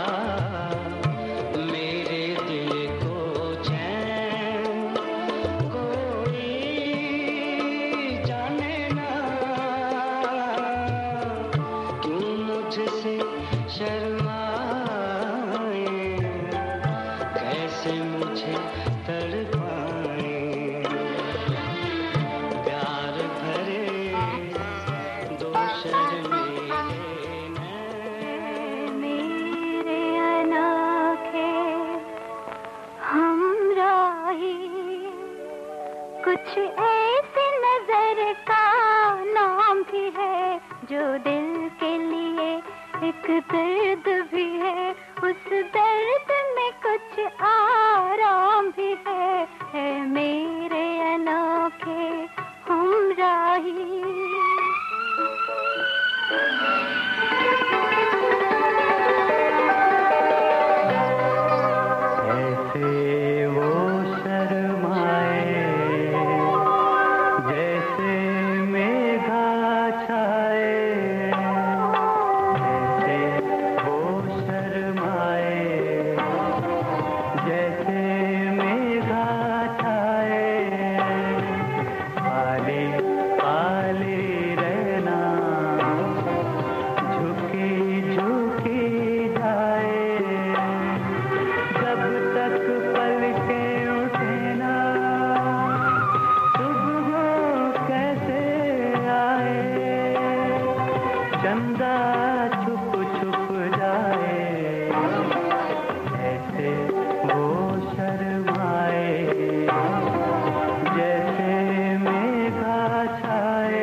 میرے دل کو چین، کوئی جانے نہ سے شرمائے، کیسے مجھے تڑپائے، پیار بھرے دو شرمیلے نین، میرے انوکھے ہمراہی، کچھ ایسے نظر کا نام بھی ہے جو دل کے لیے ایک درد بھی ہے، اس درد میں کچھ آرام بھی ہے میرے انوکھے ہمراہی۔ ایسے وہ شرمائے جیسے میگھا چھائے، ایسے وہ شرمائے चंदा छुप छुप जाए, ऐसे वो शर्माए जैसे मेघा छाए।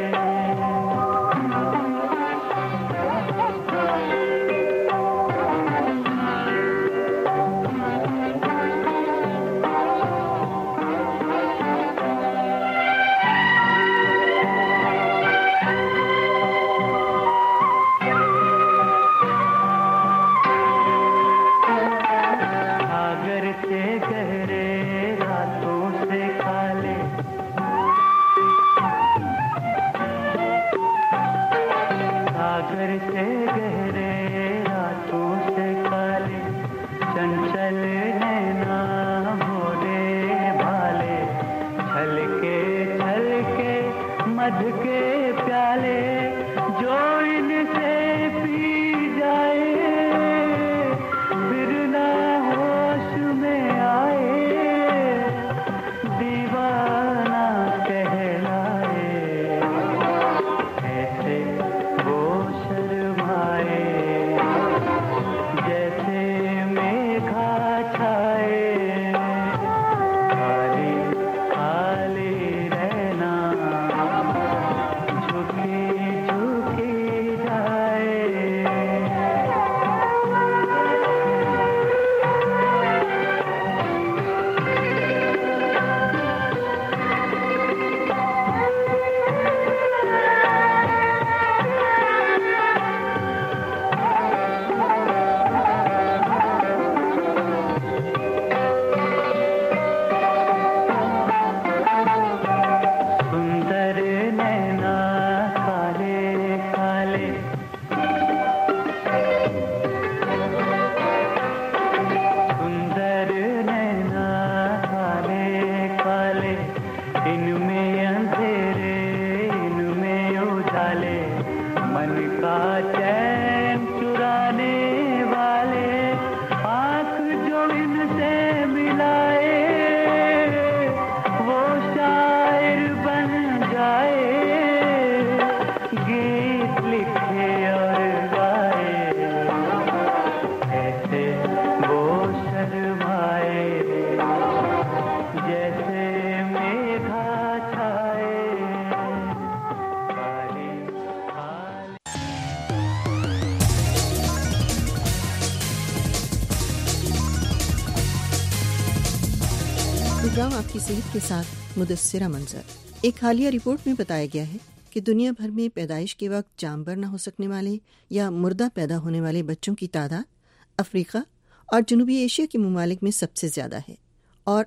प्रोग्राम आपकी सेहत के साथ मुदस्सिरा मंजर। एक हालिया रिपोर्ट में बताया गया है कि दुनिया भर में पैदाइश के वक्त जानबर न हो सकने वाले या मुर्दा पैदा होने वाले बच्चों की तादाद अफ्रीका और जनूबी एशिया के ममालिक में सबसे ज़्यादा है और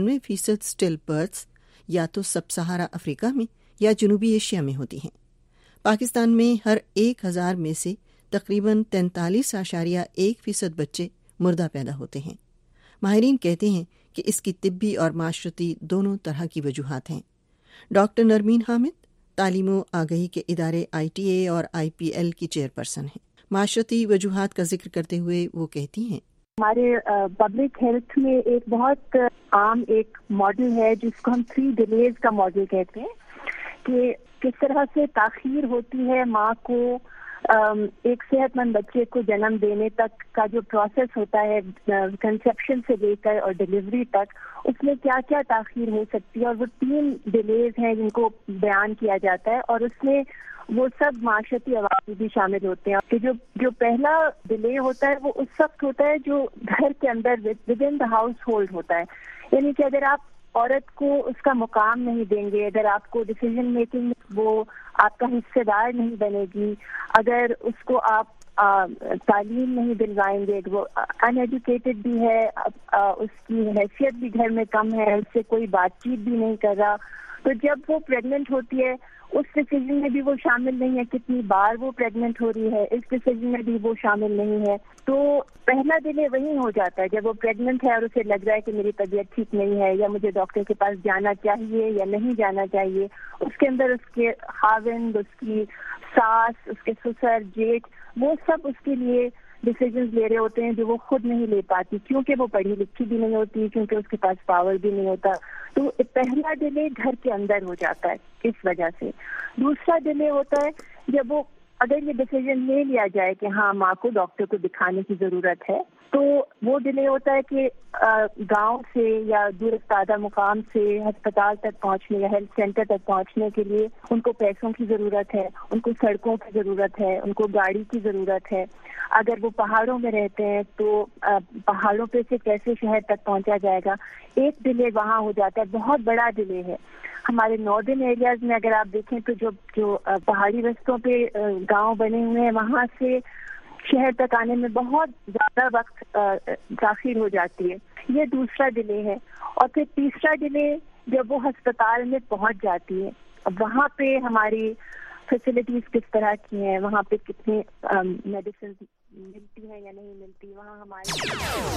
98% स्टिल बर्थ्स या तो सब सहारा अफ्रीका में या जनूबी एशिया में होती हैं। पाकिस्तान में हर 1000 में से तकरीबन 43.1% बच्चे मुर्दा पैदा होते हैं। माहिरीन कहते हैं कि इसकी तिब्बी और माशरती दोनों तरह की वजूहात हैं। डॉक्टर नरमीन हामिद तालीम व आगही के इदारे ITA और IPL की चेयरपर्सन हैं। माशरती वजूहात का जिक्र करते हुए वो कहती हैं, हमारे पब्लिक हेल्थ में एक बहुत आम एक मॉडल है जिसको हम 3 डिलेज का मॉडल कहते हैं कि किस तरह से ताखीर होती है माँ को एक सेहतमंद बच्चे को जन्म देने तक का जो प्रोसेस होता है कंसेप्शन से लेकर और डिलीवरी तक, उसमें क्या क्या ताखीर हो सकती है। और वो 3 डिलेज हैं जिनको बयान किया जाता है और उसमें वो सब माशरती अवामिल भी शामिल होते हैं। कि जो पहला डिले होता है वो उस वक्त होता है जो घर के अंदर within the household होता है, यानी कि अगर आप औरत को उसका मुकाम नहीं देंगे, अगर आपको डिसीजन मेकिंग में वो आपका हिस्सेदार नहीं बनेगी, अगर उसको आप तालीम नहीं दिलवाएंगे, वो अनएजुकेटेड भी है, उसकी हैसियत भी घर में कम है, उससे कोई बातचीत भी नहीं कर रहा, तो जब वो प्रेग्नेंट होती है उस डिसीजन में भी वो शामिल नहीं है, कितनी बार वो प्रेग्नेंट हो रही है इस डिसीजन में भी वो शामिल नहीं है। तो पहला डिले वही हो जाता है जब वो प्रेग्नेंट है और उसे लग रहा है कि मेरी तबीयत ठीक नहीं है या मुझे डॉक्टर के पास जाना चाहिए या नहीं जाना चाहिए। उसके अंदर उसके खाविंद, उसकी सास, उसके ससुर, जेठ, वो सब उसके लिए डिसीजंस ले रहे होते हैं जो वो खुद नहीं ले पाती, क्योंकि वो पढ़ी लिखी भी नहीं होती, क्योंकि उसके पास पावर भी नहीं होता। तो पहला डिले घर के अंदर हो जाता है इस वजह से। दूसरा डिले होता है जब वो اگر یہ ڈیسیژن لے لیا جائے کہ ہاں ماں کو ڈاکٹر کو دکھانے کی ضرورت ہے تو وہ ڈیلے ہوتا ہے کہ گاؤں سے یا دور افتادہ مقام سے ہسپتال تک پہنچنے یا ہیلتھ سینٹر تک پہنچنے کے لیے ان کو پیسوں کی ضرورت ہے، ان کو سڑکوں کی ضرورت ہے، ان کو گاڑی کی ضرورت ہے. اگر وہ پہاڑوں میں رہتے ہیں تو پہاڑوں پہ سے کیسے شہر تک پہنچا جائے گا. ایک ڈیلے وہاں ہو جاتا ہے، بہت بڑا ڈیلے ہے. ہمارے ناردرن ایریاز میں اگر آپ دیکھیں تو جو پہاڑی رستوں پہ گاؤں بنے ہوئے ہیں وہاں سے شہر تک آنے میں بہت زیادہ وقت تاخیر ہو جاتی ہے. یہ دوسرا ڈیلے ہے. اور پھر تیسرا ڈیلے جب وہ ہسپتال میں پہنچ جاتی ہے، وہاں پہ ہماری فیسلٹیز کس طرح کی ہیں، وہاں پہ کتنی میڈیسن ملتی ہیں یا نہیں ملتی، وہاں ہماری.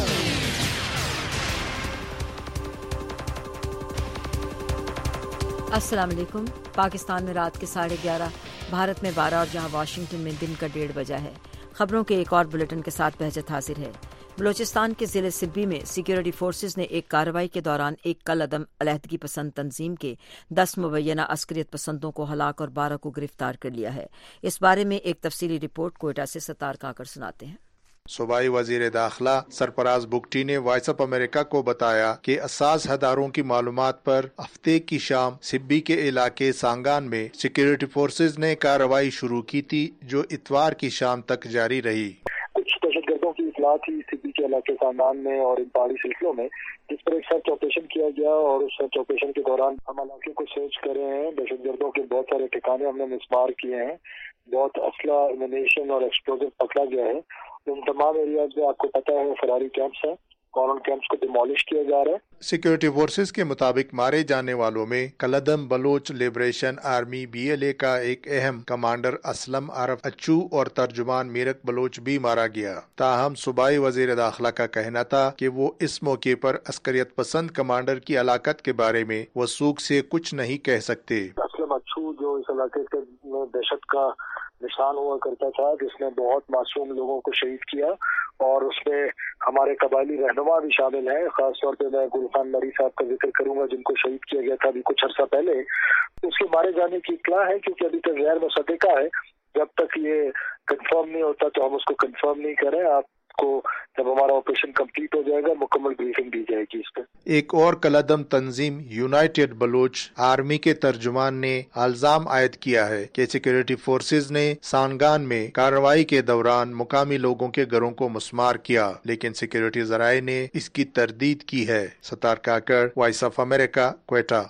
السلام علیکم. پاکستان میں رات کے 11:30، بھارت میں 12 اور جہاں واشنگٹن میں دن کا 1:30 بجا ہے. خبروں کے ایک اور بلیٹن کے ساتھ بہجت حاضر ہے. بلوچستان کے ضلع سبی میں سیکیورٹی فورسز نے ایک کارروائی کے دوران ایک کل عدم علیحدگی پسند تنظیم کے 10 مبینہ عسکریت پسندوں کو ہلاک اور 12 کو گرفتار کر لیا ہے. اس بارے میں ایک تفصیلی رپورٹ کوئٹہ سے ستار کاکڑ سناتے ہیں. صوبائی وزیر داخلہ سرفراز بگٹی نے وائس آف امریکہ کو بتایا کہ اساس ہداروں کی معلومات پر ہفتے کی شام سبی کے علاقے سانگان میں سیکیورٹی فورسز نے کارروائی شروع کی تھی جو اتوار کی شام تک جاری رہی. کچھ دہشت گردوں کی اطلاع تھی سبی کے علاقے سانگان میں اور ان پہاڑی سلسلوں میں، جس پر ایک سرچ آپریشن کیا گیا اور اس سرچ آپریشن کے دوران ہم علاقے کو سرچ کر رہے ہیں. دہشت گردوں کے بہت سارے ٹھکانے ہم نے مسمار کیے ہیں، بہت اسلحہ، ایمونیشن اور ایکسپلوزو پکڑا گیا ہے. ان تمام ایریاز میں آپ کو پتہ ہے فراری کیمپس ہیں اور ان کیمپس کو ڈیمالش کیا جا رہا ہے. سیکیورٹی فورسز کے مطابق مارے جانے والوں میں کلدم بلوچ لبریشن آرمی BLA کا ایک اہم کمانڈر اسلم عارف اچو اور ترجمان میرک بلوچ بھی مارا گیا. تاہم صوبائی وزیر داخلہ کا کہنا تھا کہ وہ اس موقع پر عسکریت پسند کمانڈر کی ہلاکت کے بارے میں وثوق سے کچھ نہیں کہہ سکتے. اسلم اچو جو اس علاقے کے دہشت کا نشان ہوا کرتا تھا، جس نے بہت معصوم لوگوں کو شہید کیا اور اس میں ہمارے قبائلی رہنما بھی شامل ہیں. خاص طور پہ میں گل خان مری صاحب کا ذکر کروں گا جن کو شہید کیا گیا تھا ابھی کچھ عرصہ پہلے. اس کے مارے جانے کی اطلاع ہے کیونکہ ابھی تک غیر مصدقہ ہے. جب تک یہ کنفرم نہیں ہوتا تو ہم اس کو کنفرم نہیں کریں. آپ کو جب ہمارا آپریشن کمپلیٹ ہو جائے گا مکمل بریفنگ دی جائے گی اس پہ. ایک اور کلدم تنظیم یونائٹڈ بلوچ آرمی کے ترجمان نے الزام عائد کیا ہے کہ سیکیورٹی فورسز نے سانگان میں کارروائی کے دوران مقامی لوگوں کے گھروں کو مسمار کیا، لیکن سیکیورٹی ذرائع نے اس کی تردید کی ہے. Sattar Kakar, voice of America, Quetta.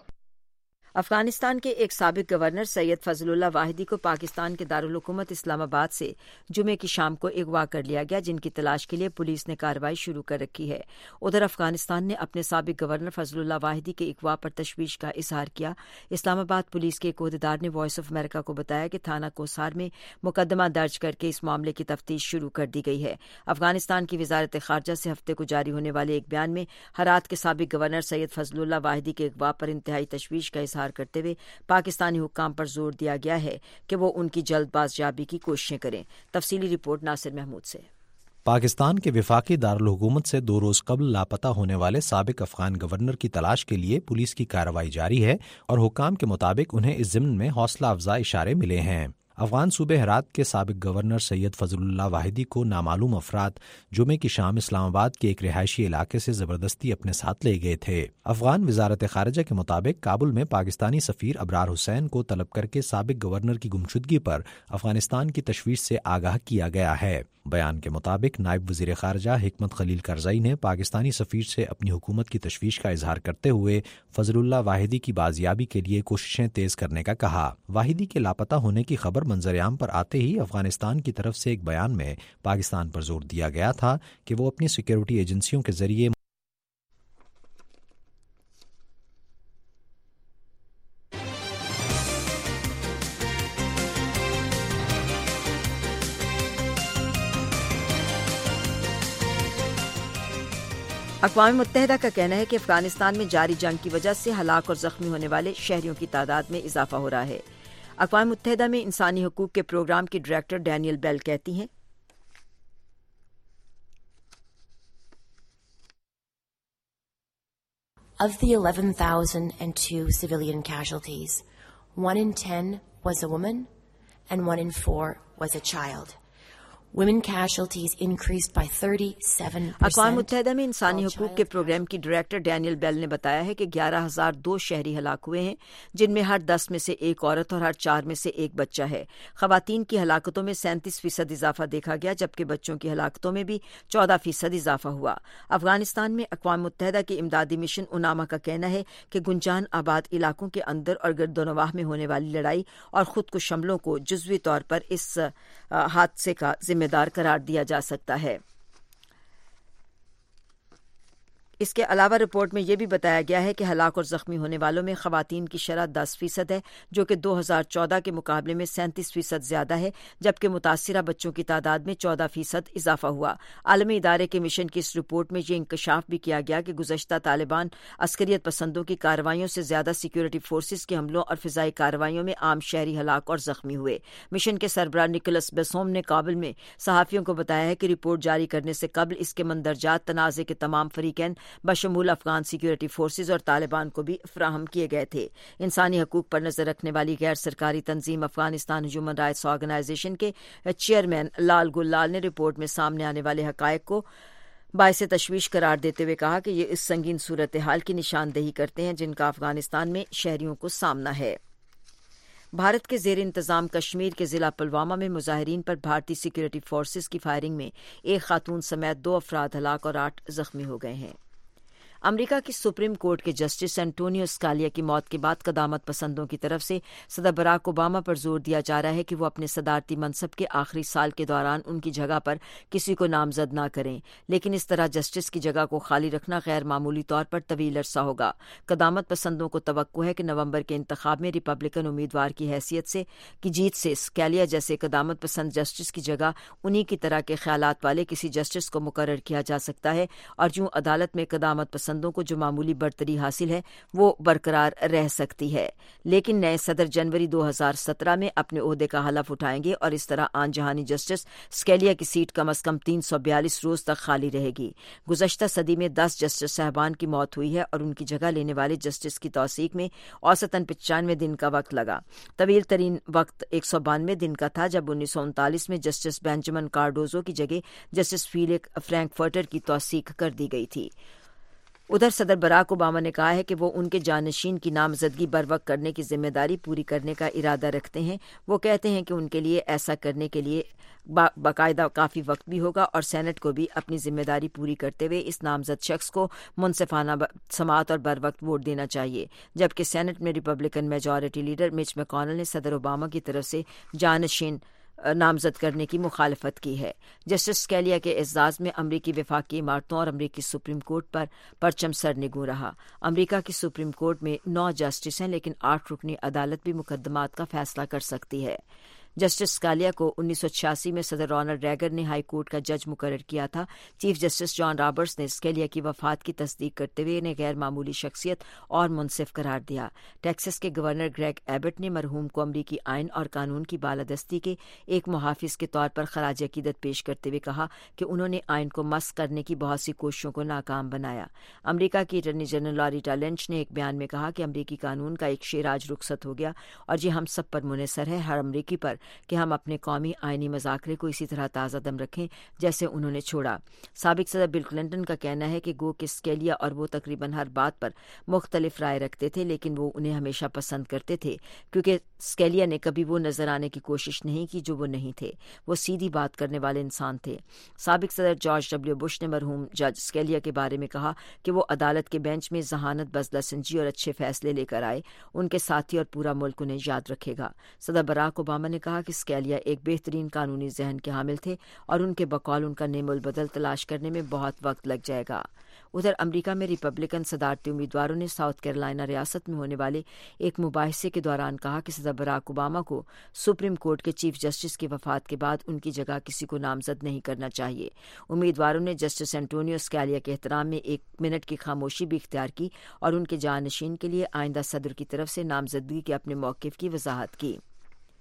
Afghanistan کے ایک سابق گورنر سید فضل اللہ واحدی کو پاکستان کے دارالحکومت اسلام آباد سے جمعے کی شام کو اغوا کر لیا گیا، جن کی تلاش کے لیے پولیس نے کارروائی شروع کر رکھی ہے. ادھر افغانستان نے اپنے سابق گورنر فضل اللہ واحدی کے اغوا پر تشویش کا اظہار کیا. اسلام آباد پولیس کے ایک عہدیدار نے وائس آف امریکہ کو بتایا کہ تھانہ کوسار میں مقدمہ درج کر کے اس معاملے کی تفتیش شروع کر دی گئی ہے. افغانستان کی وزارت خارجہ سے ہفتے کو جاری ہونے والے ایک بیان میں ہرات کے سابق گورنر سید فضل اللہ واحدی کے اغوا پر انتہائی تشویش کا اظہار کرتے ہوئے پاکستانی حکام پر زور دیا گیا ہے کہ وہ ان کی جلد بازیابی کی کوششیں کریں. تفصیلی رپورٹ ناصر محمود سے. پاکستان کے وفاقی دارالحکومت سے 2 روز قبل لاپتہ ہونے والے سابق افغان گورنر کی تلاش کے لیے پولیس کی کارروائی جاری ہے اور حکام کے مطابق انہیں اس ضمن میں حوصلہ افزا اشارے ملے ہیں. افغان صوبے ہرات کے سابق گورنر سید فضل اللہ واحدی کو نامعلوم افراد جمعے کی شام اسلام آباد کے ایک رہائشی علاقے سے زبردستی اپنے ساتھ لے گئے تھے. افغان وزارت خارجہ کے مطابق کابل میں پاکستانی سفیر ابرار حسین کو طلب کر کے سابق گورنر کی گمشدگی پر افغانستان کی تشویش سے آگاہ کیا گیا ہے. بیان کے مطابق نائب وزیر خارجہ حکمت خلیل کرزئی نے پاکستانی سفیر سے اپنی حکومت کی تشویش کا اظہار کرتے ہوئے فضل اللہ واحدی کی بازیابی کے لیے کوششیں تیز کرنے کا کہا. واحدی کے لاپتہ ہونے کی خبر منظر عام پر آتے ہی افغانستان کی طرف سے ایک بیان میں پاکستان پر زور دیا گیا تھا کہ وہ اپنی سیکیورٹی ایجنسیوں کے ذریعے اقوام متحدہ کا کہنا ہے کہ افغانستان میں جاری جنگ کی وجہ سے ہلاک اور زخمی ہونے والے شہریوں کی تعداد میں اضافہ ہو رہا ہے. اقوام متحدہ میں انسانی حقوق کے پروگرام کی ڈائریکٹر ڈینیل بیل کہتی ہیں Of the 11,002 civilian casualties, 1 in 10 was a woman and 1 in 4 was a child. Women casualties increased by 37%. اقوام متحدہ میں انسانی حقوق کے پروگرام کی ڈائریکٹر ڈینیل بیل نے بتایا ہے کہ 11,002 شہری ہلاک ہوئے ہیں، جن میں ہر 10 میں سے ایک عورت اور ہر 4 میں سے ایک بچہ ہے۔ خواتین کی ہلاکتوں میں 37% اضافہ دیکھا گیا، جبکہ بچوں کی ہلاکتوں میں بھی 14% اضافہ ہوا۔ افغانستان میں اقوام متحدہ کی امدادی مشن اوناما کا کہنا ہے کہ گنجان آباد علاقوں کے اندر اور گرد و نواح میں ہونے والی لڑائی اور خودکش حملوں کو جزوی طور پر اس حادثے کا ذمہ دار قرار دیا جا سکتا ہے۔ اس کے علاوہ رپورٹ میں یہ بھی بتایا گیا ہے کہ ہلاک اور زخمی ہونے والوں میں خواتین کی شرح 10% ہے، جو کہ 2014 کے مقابلے میں 37% زیادہ ہے، جبکہ متاثرہ بچوں کی تعداد میں 14% اضافہ ہوا۔ عالمی ادارے کے مشن کی اس رپورٹ میں یہ انکشاف بھی کیا گیا کہ گزشتہ طالبان عسکریت پسندوں کی کارروائیوں سے زیادہ سیکورٹی فورسز کے حملوں اور فضائی کارروائیوں میں عام شہری ہلاک اور زخمی ہوئے۔ مشن کے سربراہ نکولس بیسوم نے کابل میں صحافیوں کو بتایا ہے کہ رپورٹ جاری کرنے سے قبل اس کے مندرجات تنازع کے تمام فریقین بشمول افغان سیکورٹی فورسز اور طالبان کو بھی فراہم کیے گئے تھے۔ انسانی حقوق پر نظر رکھنے والی غیر سرکاری تنظیم افغانستان ہیومن رائٹس آرگنائزیشن کے چیئرمین لال گلال نے رپورٹ میں سامنے آنے والے حقائق کو باعث تشویش قرار دیتے ہوئے کہا کہ یہ اس سنگین صورتحال کی نشاندہی کرتے ہیں جن کا افغانستان میں شہریوں کو سامنا ہے۔ بھارت کے زیر انتظام کشمیر کے ضلع پلوامہ میں مظاہرین پر بھارتی سیکورٹی فورسز کی فائرنگ میں ایک خاتون سمیت 2 افراد ہلاک اور 8 زخمی ہو گئے ہیں۔ امریکہ کی سپریم کورٹ کے جسٹس اینٹونیو اسکالیا کی موت کے بعد قدامت پسندوں کی طرف سے صدر براک اوباما پر زور دیا جا رہا ہے کہ وہ اپنے صدارتی منصب کے آخری سال کے دوران ان کی جگہ پر کسی کو نامزد نہ کریں، لیکن اس طرح جسٹس کی جگہ کو خالی رکھنا غیر معمولی طور پر طویل عرصہ ہوگا۔ قدامت پسندوں کو توقع ہے کہ نومبر کے انتخاب میں ریپبلکن امیدوار کی حیثیت سے کی جیت سے اسکالیا جیسے قدامت پسند جسٹس کی جگہ انہی کی طرح کے خیالات والے کسی جسٹس کو مقرر کیا جا سکتا ہے، اور جو عدالت میں قدامت پسندوں کو جو معمولی برتری حاصل ہے وہ برقرار رہ سکتی ہے، لیکن نئے صدر جنوری 2017 میں اپنے عہدے کا حلف اٹھائیں گے اور اس طرح آن جہانی جسٹس اسکیلیا کی سیٹ کم از کم 342 روز تک خالی رہے گی۔ گزشتہ صدی میں 10 جسٹس صاحبان کی موت ہوئی ہے اور ان کی جگہ لینے والے جسٹس کی توثیق میں اوسطاً 95 دن کا وقت لگا۔ طویل ترین وقت 192 دن کا تھا جب 1939 میں جسٹس بینجامن کارڈوزو کی جگہ جسٹس فیلکس فرینکفرٹر کی توثیق کر دی گئی تھی۔ ادھر صدر براک اوباما نے کہا ہے کہ وہ ان کے جانشین کی نامزدگی بروقت کرنے کی ذمہ داری پوری کرنے کا ارادہ رکھتے ہیں۔ وہ کہتے ہیں کہ ان کے لیے ایسا کرنے کے لیے باقاعدہ کافی وقت بھی ہوگا اور سینٹ کو بھی اپنی ذمہ داری پوری کرتے ہوئے اس نامزد شخص کو منصفانہ سماعت اور بروقت ووٹ دینا چاہیے، جبکہ سینٹ میں Republican majority leader Mitch McConnell نے صدر اوباما کی طرف سے جانشین نامزد کرنے کی مخالفت کی ہے۔ جسٹس اسکیلیا کے اعزاز میں امریکی وفاقی عمارتوں اور امریکی سپریم کورٹ پر پرچم سرنگوں رہا۔ امریکہ کی سپریم کورٹ میں 9 جسٹس ہیں، لیکن 8 رکنی عدالت بھی مقدمات کا فیصلہ کر سکتی ہے۔ جسٹس اسکالیا کو 1986 میں صدر رونلڈ ریگن نے ہائی کورٹ کا جج مقرر کیا تھا۔ چیف جسٹس جان رابرٹس نے اسکالیا کی وفات کی تصدیق کرتے ہوئے انہیں غیر معمولی شخصیت اور منصف قرار دیا۔ ٹیکساس کے گورنر گریگ ایبٹ نے مرحوم کو امریکی آئین اور قانون کی بالادستی کے ایک محافظ کے طور پر خراج عقیدت پیش کرتے ہوئے کہا کہ انہوں نے آئین کو مسخ کرنے کی بہت سی کوششوں کو ناکام بنایا۔ امریکہ کی اٹارنی جنرل لاریٹا لنچ نے ایک بیان میں کہا کہ امریکی قانون کا ایک شیر آج رخصت ہو گیا اور یہ ہم سب پر منحصر ہے، ہر امریکی پر، کہ ہم اپنے قومی آئینی مذاکرے کو اسی طرح تازہ دم رکھیں جیسے انہوں نے چھوڑا۔ سابق صدر بل کلنٹن کا کہنا ہے کہ گو کہ اسکیلیا اور وہ تقریباً ہر بات پر مختلف رائے رکھتے تھے، لیکن وہ انہیں ہمیشہ پسند کرتے تھے کیونکہ اسکیلیا نے کبھی وہ نظر آنے کی کوشش نہیں کی جو وہ نہیں تھے۔ وہ سیدھی بات کرنے والے انسان تھے۔ سابق صدر جارج ڈبلیو بش نے مرحوم جج اسکیلیا کے بارے میں کہا کہ وہ عدالت کے بینچ میں ذہانت، بزدل سنجی اور اچھے فیصلے لے کر آئے۔ ان کے ساتھی اور پورا ملک انہیں یاد رکھے گا۔ صدر براک اوباما نے کہا کہ اسکیلیا ایک بہترین قانونی ذہن کے حامل تھے اور ان کے بقول ان کا نعم البدل تلاش کرنے میں بہت وقت لگ جائے گا۔ ادھر امریکہ میں ریپبلکن صدارتی امیدواروں نے ساؤتھ کیرولائنا ریاست میں ہونے والے ایک مباحثے کے دوران کہا کہ صدر براک اوباما کو سپریم کورٹ کے چیف جسٹس کی وفات کے بعد ان کی جگہ کسی کو نامزد نہیں کرنا چاہیے۔ امیدواروں نے جسٹس اینٹونیو اسکیلیا کے احترام میں 1 منٹ کی خاموشی بھی اختیار کی اور ان کے جانشین کے لیے آئندہ صدر کی طرف سے نامزدگی کے اپنے موقف کی وضاحت کی۔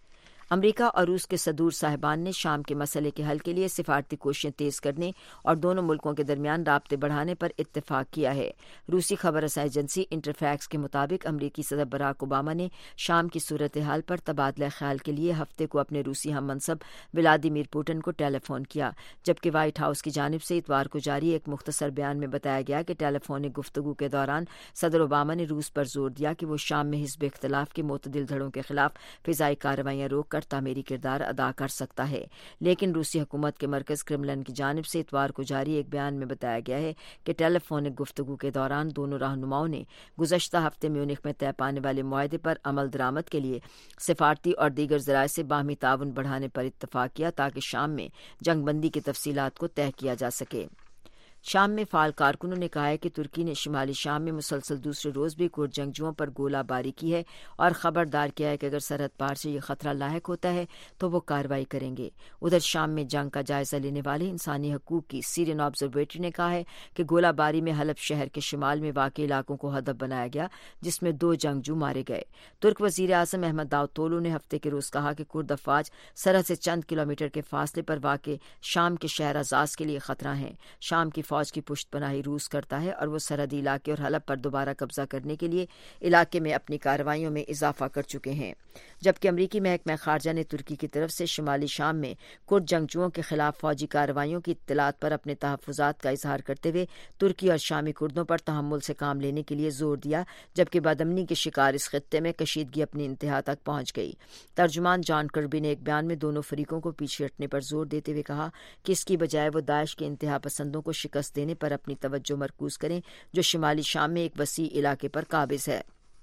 امریکہ اور روس کے صدور صاحبان نے شام کے مسئلے کے حل کے لیے سفارتی کوششیں تیز کرنے اور دونوں ملکوں کے درمیان رابطے بڑھانے پر اتفاق کیا ہے۔ روسی خبر رساں ایجنسی انٹرفیکس کے مطابق امریکی صدر براک اوباما نے شام کی صورتحال پر تبادلہ خیال کے لیے ہفتے کو اپنے روسی ہم منصب ولادیمیر پوٹن کو ٹیلی فون کیا، جبکہ وائٹ ہاؤس کی جانب سے اتوار کو جاری ایک مختصر بیان میں بتایا گیا کہ ٹیلی فونک گفتگو کے دوران صدر اوباما نے روس پر زور دیا کہ وہ شام میں حزب اختلاف کے معتدل دھڑوں کے خلاف فضائی کارروائیاں روک کر تعمیری کردار ادا کر سکتا ہے، لیکن روسی حکومت کے مرکز کرملن کی جانب سے اتوار کو جاری ایک بیان میں بتایا گیا ہے کہ ٹیلی فونک گفتگو کے دوران دونوں رہنماؤں نے گزشتہ ہفتے میونخ میں طے پانے والے معاہدے پر عمل درآمد کے لیے سفارتی اور دیگر ذرائع سے باہمی تعاون بڑھانے پر اتفاق کیا تاکہ شام میں جنگ بندی کی تفصیلات کو طے کیا جا سکے۔ شام میں فعال کارکنوں نے کہا ہے کہ ترکی نے شمالی شام میں مسلسل دوسرے روز بھی کرد جنگجوؤں پر گولہ باری کی ہے اور خبردار کیا ہے کہ اگر سرحد پار سے یہ خطرہ لاحق ہوتا ہے تو وہ کارروائی کریں گے۔ ادھر شام میں جنگ کا جائزہ لینے والے انسانی حقوق کی سیرین آبزرویٹری نے کہا ہے کہ گولہ باری میں حلب شہر کے شمال میں واقع علاقوں کو ہدف بنایا گیا، جس میں 2 جنگجو مارے گئے۔ ترک وزیر اعظم احمد داوتولو نے ہفتے کے روز کہا کہ کرد افواج سرحد سے چند کلومیٹر کے فاصلے پر واقع شام کے شہر ازاز کے لیے خطرہ ہیں۔ شام کی فوج کی پشت پناہی روس کرتا ہے اور وہ سرحدی علاقے اور حلب پر دوبارہ قبضہ کرنے کے لیے علاقے میں اپنی کارروائیوں میں اضافہ کر چکے ہیں، جبکہ امریکی محکمہ خارجہ نے ترکی کی طرف سے شمالی شام میں کرد جنگجوؤں کے خلاف فوجی کارروائیوں کی اطلاعات پر اپنے تحفظات کا اظہار کرتے ہوئے ترکی اور شامی کردوں پر تحمل سے کام لینے کے لیے زور دیا، جبکہ بدامنی کے شکار اس خطے میں کشیدگی اپنی انتہا تک پہنچ گئی۔ ترجمان جان کربی نے ایک بیان میں دونوں فریقوں کو پیچھے ہٹنے پر زور دیتے ہوئے کہا کہ اس کی بجائے وہ داعش کے انتہا پسندوں کو شکست دینے پر اپنی توجہ مرکوز کریں جو شمالی شام میں ایک وسیع علاقے پر قابض ہے۔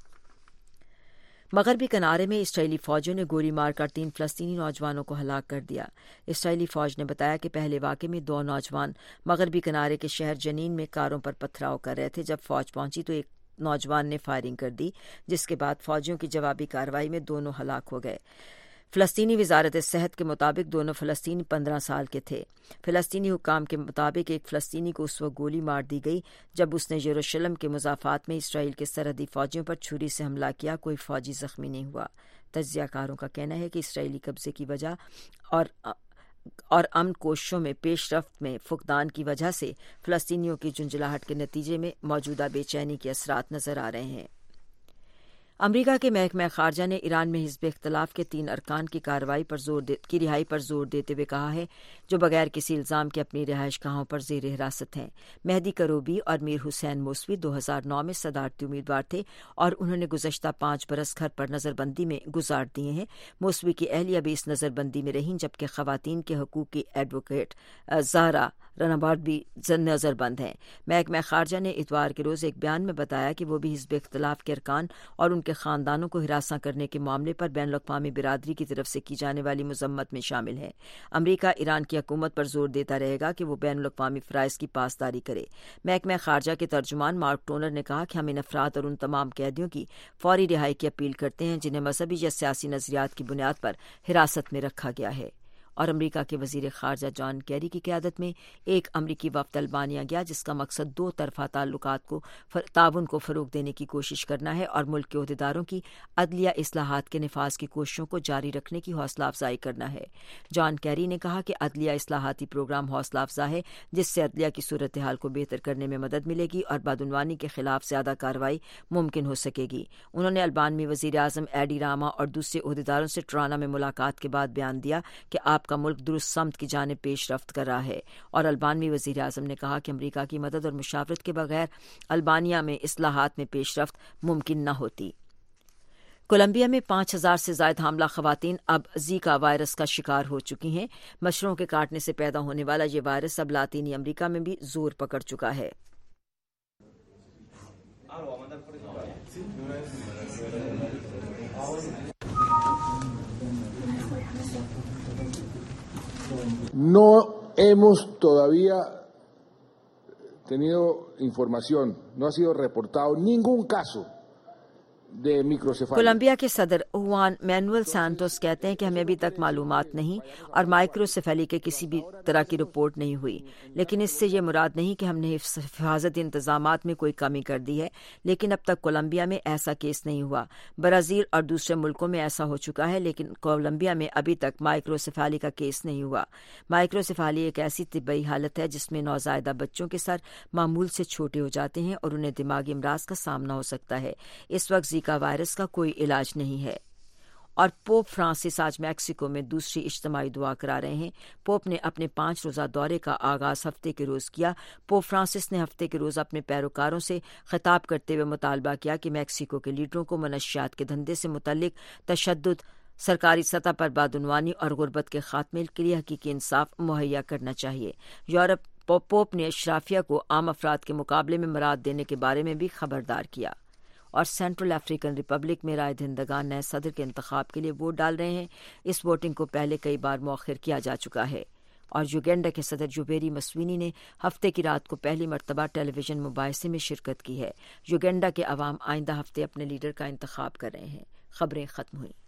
مغربی کنارے میں اسرائیلی فوجوں نے گولی مار کر 3 فلسطینی نوجوانوں کو ہلاک کر دیا۔ اسرائیلی فوج نے بتایا کہ پہلے واقعے میں 2 نوجوان مغربی کنارے کے شہر جنین میں کاروں پر پتھراؤ کر رہے تھے۔ جب فوج پہنچی تو ایک نوجوان نے فائرنگ کر دی، جس کے بعد فوجیوں کی جوابی کارروائی میں دونوں ہلاک ہو گئے۔ فلسطینی وزارت صحت کے مطابق دونوں فلسطینی 15 سال کے تھے۔ فلسطینی حکام کے مطابق ایک فلسطینی کو اس وقت گولی مار دی گئی جب اس نے یروشلم کے مضافات میں اسرائیل کے سرحدی فوجیوں پر چھری سے حملہ کیا۔ کوئی فوجی زخمی نہیں ہوا۔ تجزیہ کاروں کا کہنا ہے کہ اسرائیلی قبضے کی وجہ اور امن کوششوں میں پیش رفت میں فقدان کی وجہ سے فلسطینیوں کی جنجلاہٹ کے نتیجے میں موجودہ بے چینی کے اثرات نظر آ رہے ہیں۔ امریکہ کے محکمہ خارجہ نے ایران میں حزب اختلاف کے 3 ارکان کی رہائی پر زور دیتے ہوئے کہا ہے جو بغیر کسی الزام کے اپنی رہائش گاہوں پر زیر حراست ہیں۔ مہدی کروبی اور میر حسین موسوی 2009 میں صدارتی امیدوار تھے اور انہوں نے گزشتہ 5 برس گھر پر نظر بندی میں گزار دیے ہیں۔ موسوی کی اہلیہ بھی اس نظر بندی میں رہیں، جبکہ خواتین کے حقوق کی ایڈوکیٹ زہرا رنابارڈ بھی نظر بند ہیں۔ محکمہ خارجہ نے اتوار کے روز ایک بیان میں بتایا کہ وہ بھی حزب اختلاف کے ارکان اور ان کے خاندانوں کو ہراساں کرنے کے معاملے پر بین الاقوامی برادری کی طرف سے کی جانے والی مذمت میں شامل ہے۔ امریکہ ایران کی حکومت پر زور دیتا رہے گا کہ وہ بین الاقوامی فرائض کی پاسداری کرے۔ محکمہ خارجہ کے ترجمان مارک ٹونر نے کہا کہ ہم ان افراد اور ان تمام قیدیوں کی فوری رہائی کی اپیل کرتے ہیں جنہیں مذہبی یا سیاسی نظریات کی بنیاد پر حراست میں رکھا گیا ہے۔ اور امریکہ کے وزیر خارجہ جان کیری کی قیادت میں ایک امریکی وفد البانیہ گیا جس کا مقصد 2 طرفہ تعاون کو فروغ دینے کی کوشش کرنا ہے اور ملک کے عہدیداروں کی عدلیہ اصلاحات کے نفاذ کی کوششوں کو جاری رکھنے کی حوصلہ افزائی کرنا ہے۔ جان کیری نے کہا کہ عدلیہ اصلاحاتی پروگرام حوصلہ افزا ہے جس سے عدلیہ کی صورتحال کو بہتر کرنے میں مدد ملے گی اور بدعنوانی کے خلاف زیادہ کارروائی ممکن ہو سکے گی۔ انہوں نے البانوی وزیر اعظم ایڈی راما اور دوسرے عہدیداروں سے ٹرانا میں ملاقات کے بعد بیان دیا کہ آپ کا ملک درست سمت کی جانب پیش رفت کر رہا ہے، اور البانوی وزیر اعظم نے کہا کہ امریکہ کی مدد اور مشاورت کے بغیر البانیہ میں اصلاحات میں پیش رفت ممکن نہ ہوتی۔ کولمبیا میں 5000 سے زائد حاملہ خواتین اب زیکا وائرس کا شکار ہو چکی ہیں۔ مچھروں کے کاٹنے سے پیدا ہونے والا یہ وائرس اب لاطینی امریکہ میں بھی زور پکڑ چکا ہے۔ No hemos todavía tenido información, no ha sido reportado ningún caso Colombia کے صدر ہوان مینوئل سانٹوس کہتے ہیں کہ ہمیں ابھی تک معلومات نہیں اور مائکروسیفیلی کے کسی بھی طرح کی رپورٹ نہیں ہوئی، لیکن اس سے یہ مراد نہیں کہ ہم نے حفاظتی انتظامات میں کوئی کمی کر دی ہے، لیکن اب تک کولمبیا میں ایسا کیس نہیں ہوا۔ برازیل اور دوسرے ملکوں میں ایسا ہو چکا ہے، لیکن کولمبیا میں ابھی تک مائکروسیفیلی کا کیس نہیں ہوا۔ مائکروسیفیلی ایک ایسی طبی حالت ہے جس میں نوزائیدہ بچوں کے سر معمول سے چھوٹے ہو جاتے ہیں اور انہیں دماغی امراض کا سامنا ہو سکتا ہے۔ اس وقت زیکا وائرس کا کوئی علاج نہیں ہے۔ اور پوپ فرانسس آج میکسیکو میں دوسری اجتماعی دعا کرا رہے ہیں۔ پوپ نے اپنے 5 روزہ دورے کا آغاز ہفتے کے روز کیا۔ پوپ فرانسس نے ہفتے کے روز اپنے پیروکاروں سے خطاب کرتے ہوئے مطالبہ کیا کہ میکسیکو کے لیڈروں کو منشیات کے دھندے سے متعلق تشدد، سرکاری سطح پر بدعنوانی اور غربت کے خاتمے کے لیے حقیقی انصاف مہیا کرنا چاہیے۔ پوپ نے اشرافیہ کو عام افراد کے مقابلے میں مراد دینے کے بارے میں بھی خبردار کیا۔ اور سینٹرل افریقن ریپبلک میں رائے دہندگان نئے صدر کے انتخاب کے لیے ووٹ ڈال رہے ہیں۔ اس ووٹنگ کو پہلے کئی بار مؤخر کیا جا چکا ہے۔ اور یوگینڈا کے صدر یوویری مسوینی نے ہفتے کی رات کو پہلی مرتبہ ٹیلی ویژن مباحثے میں شرکت کی ہے۔ یوگینڈا کے عوام آئندہ ہفتے اپنے لیڈر کا انتخاب کر رہے ہیں۔ خبریں ختم ہوئیں۔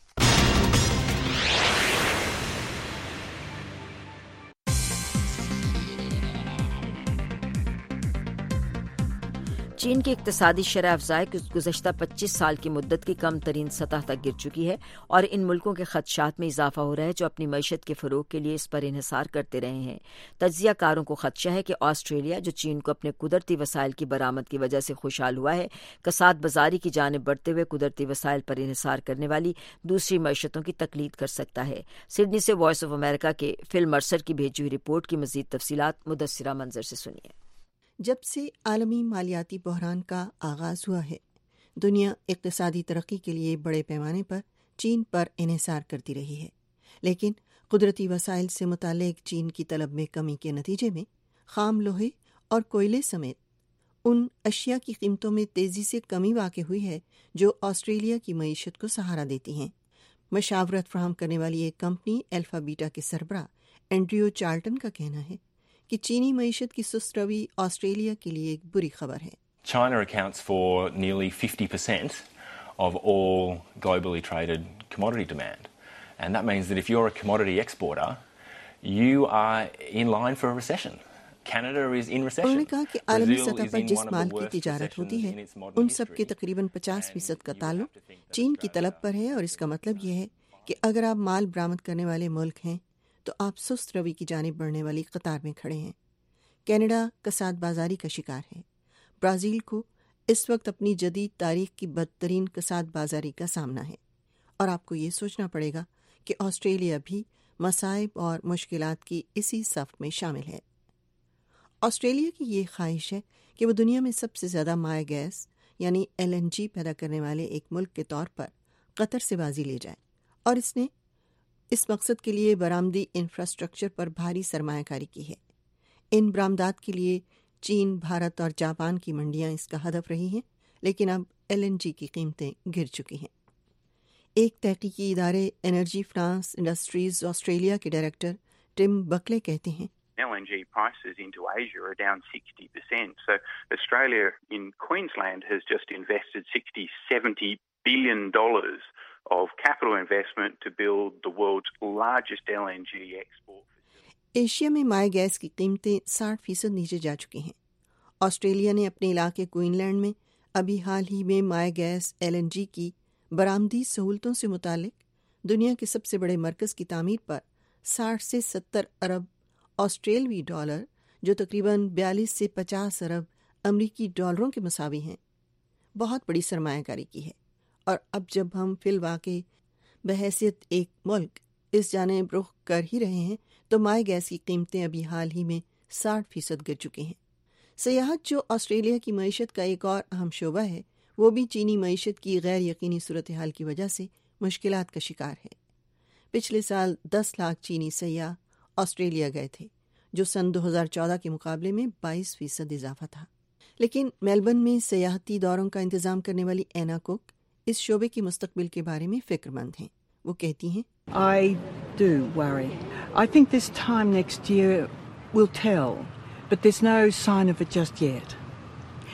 چین کی اقتصادی شرح افزائی گزشتہ 25 سال کی مدت کی کم ترین سطح تک گر چکی ہے اور ان ملکوں کے خدشات میں اضافہ ہو رہا ہے جو اپنی معیشت کے فروغ کے لیے اس پر انحصار کرتے رہے ہیں۔ تجزیہ کاروں کو خدشہ ہے کہ آسٹریلیا، جو چین کو اپنے قدرتی وسائل کی برآمد کی وجہ سے خوشحال ہوا ہے، کساد بازاری کی جانب بڑھتے ہوئے قدرتی وسائل پر انحصار کرنے والی دوسری معیشتوں کی تقلید کر سکتا ہے۔ سڈنی سے وائس آف امریکہ کے فل مرسر کی بھیجی ہوئی رپورٹ کی مزید تفصیلات مدثرہ منظر سے سنیے۔ جب سے عالمی مالیاتی بحران کا آغاز ہوا ہے، دنیا اقتصادی ترقی کے لیے بڑے پیمانے پر چین پر انحصار کرتی رہی ہے، لیکن قدرتی وسائل سے متعلق چین کی طلب میں کمی کے نتیجے میں خام لوہے اور کوئلے سمیت ان اشیاء کی قیمتوں میں تیزی سے کمی واقع ہوئی ہے جو آسٹریلیا کی معیشت کو سہارا دیتی ہیں۔ مشاورت فراہم کرنے والی ایک کمپنی الفا بیٹا کے سربراہ اینڈریو چارلٹن کا کہنا ہے کہ چینی معیشت کی سست روی آسٹریلیا کے لیے ایک بری خبر ہے۔ China accounts for nearly 50% of all globally traded commodity demand. And that means that if you're a commodity exporter, you are in line for a recession. Canada is in recession. انہوں نے کہا کہ عالمی سطح پر جس مال کی تجارت ہوتی ہے ان سب کے تقریباً 50% کا تعلق چین کی طلب پر ہے، اور اس کا مطلب یہ ہے کہ اگر آپ مال برآمد کرنے والے ملک ہیں تو آپ سست روی کی جانب بڑھنے والی قطار میں کھڑے ہیں۔ کینیڈا کساد بازاری کا شکار ہے۔ برازیل کو اس وقت اپنی جدید تاریخ کی بدترین کساد بازاری کا سامنا ہے، اور آپ کو یہ سوچنا پڑے گا کہ آسٹریلیا بھی مصائب اور مشکلات کی اسی صف میں شامل ہے۔ آسٹریلیا کی یہ خواہش ہے کہ وہ دنیا میں سب سے زیادہ مائع گیس یعنی LNG پیدا کرنے والے ایک ملک کے طور پر قطر سے بازی لے جائے، اور اس نے اس مقصد کے لیے برآمدی انفراسٹرکچر پر بھاری سرمایہ کاری کی ہے۔ ان برآمدات کے لیے چین، بھارت اور جاپان کی منڈیاں اس کا ہدف رہی ہیں، لیکن اب LNG کی قیمتیں گر چکی ہیں۔ ایک تحقیقی ادارے انرجی فرانس انڈسٹریز آسٹریلیا کے ڈائریکٹر ٹم بکلے کہتے ہیں LNG prices into Asia are down 60%. So Australia in Queensland has just invested $60-70 billion of capital investment to build the world's largest LNG export. Asia میں مائع gas کی قیمتیں 60% نیچے جا چکی ہیں۔ آسٹریلیا نے اپنے علاقے کوئن لینڈ میں ابھی حال ہی میں مائع گیس LNG کی برآمدی سہولتوں سے متعلق دنیا کے سب سے بڑے مرکز کی تعمیر پر 60 سے 70 ارب آسٹریلوی ڈالر، جو تقریباً 42 سے 50 ارب امریکی ڈالروں کے مساوی ہیں، بہت بڑی سرمایہ کاری کی ہے۔ اور اب جب ہم فی الواقع بحیثیت ایک ملک اس جانب رخ کر ہی رہے ہیں تو مائع گیس کی قیمتیں ابھی حال ہی میں 60% گر چکی ہیں۔ سیاحت، جو آسٹریلیا کی معیشت کا ایک اور اہم شعبہ ہے، وہ بھی چینی معیشت کی غیر یقینی صورتحال کی وجہ سے مشکلات کا شکار ہے۔ پچھلے سال 10 لاکھ چینی سیاح آسٹریلیا گئے تھے، جو سن 2014 کے مقابلے میں 22% اضافہ تھا۔ لیکن میلبرن میں سیاحتی دوروں کا انتظام کرنے والی اینا کوک اس شعبے کے مستقبل کے بارے میں فکر مند ہیں۔ وہ کہتی ہیں I do worry. I think this time next year will tell, but there's no sign of it just yet.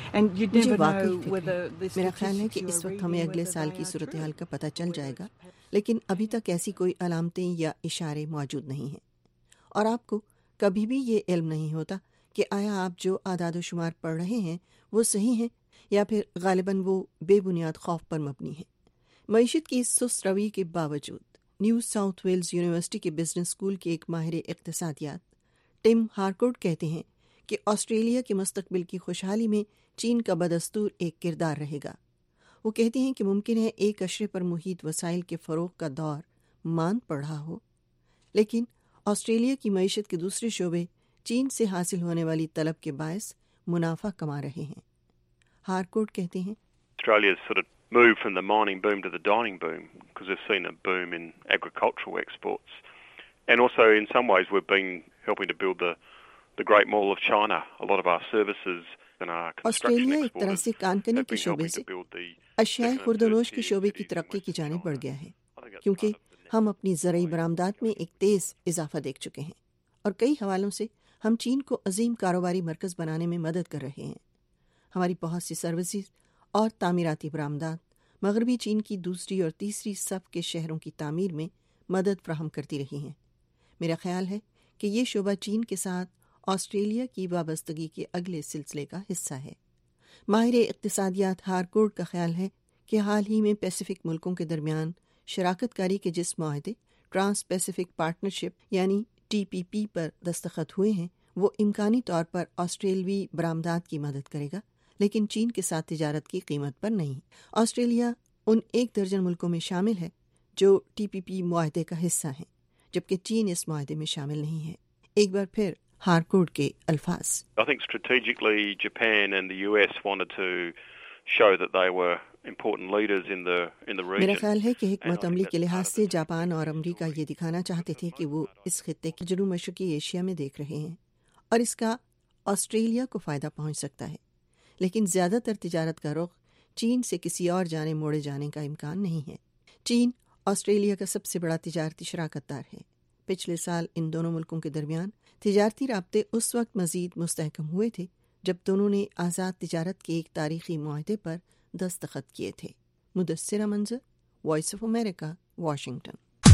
And you'd मुझे never वाकई know फिक्र whether है। the मेरा ख्याल है कि statistics इस you are वक्त हमें reading अगले whether साल they की are सूरत true. हाल का पता चल जाएगा, लेकिन अभी तक ऐसी कोई अलामतें या इशारे मौजूद नहीं हैं। और आपको कभी भी ये इल्म नहीं होता कि आया आप जो आदाद शुमार पढ़ रहे हैं वो सही हैं या फिर गालिबन वो बेबुनियाद खौफ पर मबनी है। मईशत की इस सुस्त रवि के बावजूद न्यू साउथ वेल्स यूनिवर्सिटी के बिजनेस स्कूल के एक माहिर इक्तिसादियात टिम हारकोर्ट कहते हैं कि ऑस्ट्रेलिया के मुस्तकबिल की खुशहाली में चीन का बदस्तूर एक किरदार रहेगा। वो कहती हैं कि मुमकिन है एक अशरे पर मुहित वसाइल के फ़रोग़ का दौर मांद पड़ रहा हो, लेकिन ऑस्ट्रेलिया की मईशत के दूसरे शोबे चीन से हासिल होने वाली तलब के बायस मुनाफा कमा रहे हैं। हारकोर्ट कहते हैं, Australia's sort of moved from the mining boom to the dining boom because we've seen a boom in agricultural exports. And also in some ways we've been helping to build the Great Mall of China. A lot of our services and our construction Australia एक तरह से कानकनी के शोबे से अशियाए खुर्दनोश के शोबे की तरक्की की जानिब बढ़ गया है, क्योंकि हम अपनी ज़रई बरामदात में एक तेज़ इजाफा देख चुके हैं और कई हवालों से हम चीन को अजीम कारोबारी मरकज़ बनाने में मदद कर रहे हैं। हमारी बहुत सी सर्विसेज और तामीराती बरामदात मगरबी चीन की दूसरी और तीसरी सफ़ के शहरों की तामीर में मदद फ्राहम करती रही हैं। मेरा ख्याल है कि ये शोबा चीन के साथ ऑस्ट्रेलिया की वाबस्तगी के अगले सिलसिले का हिस्सा है। माहिर इक्तिसादियात हारकोर्ट का ख्याल है कि हाल ही में पैसिफिक मुल्कों के दरमियान शराकतकारी के जिस माहदे ट्रांस पैसिफिक पार्टनरशिप यानी TPP पर दस्तखत हुए हैं वो इम्कानी तौर पर ऑस्ट्रेलवी बरामदात की मदद करेगा, लेकिन चीन के साथ तिजारत की कीमत पर नहीं। ऑस्ट्रेलिया उन 1 दर्जन मुल्कों में शामिल है जो TPP मुआहदे का हिस्सा हैं, जबकि चीन इस मुआहदे में शामिल नहीं है। एक बार फिर हारकोर्ट के अल्फाज, I think strategically Japan and the US wanted to show that they were important leaders in the region. मेरा ख्याल है कि हिकमत अमली के लिहाज से जापान और अमरीका ये दिखाना चाहते थे कि वो इस खित्ते के जनूब मशरकी एशिया में देख रहे हैं और इसका ऑस्ट्रेलिया को फ़ायदा पहुंच सकता है, लेकिन ज़्यादातर तिजारत का रुख चीन से किसी और जाने मोड़े जाने का इम्कान नहीं है। चीन ऑस्ट्रेलिया का सबसे बड़ा तिजारती शराकतदार है। पिछले साल इन दोनों मुल्कों के दरमियान तिजारती राब्ते उस वक्त मज़ीद मुस्तहकम हुए थे जब दोनों ने आज़ाद तिजारत के एक तारीखी मुआहदे पर दस्तखत किए थे। Mudassira Manzar, voice of America, Washington.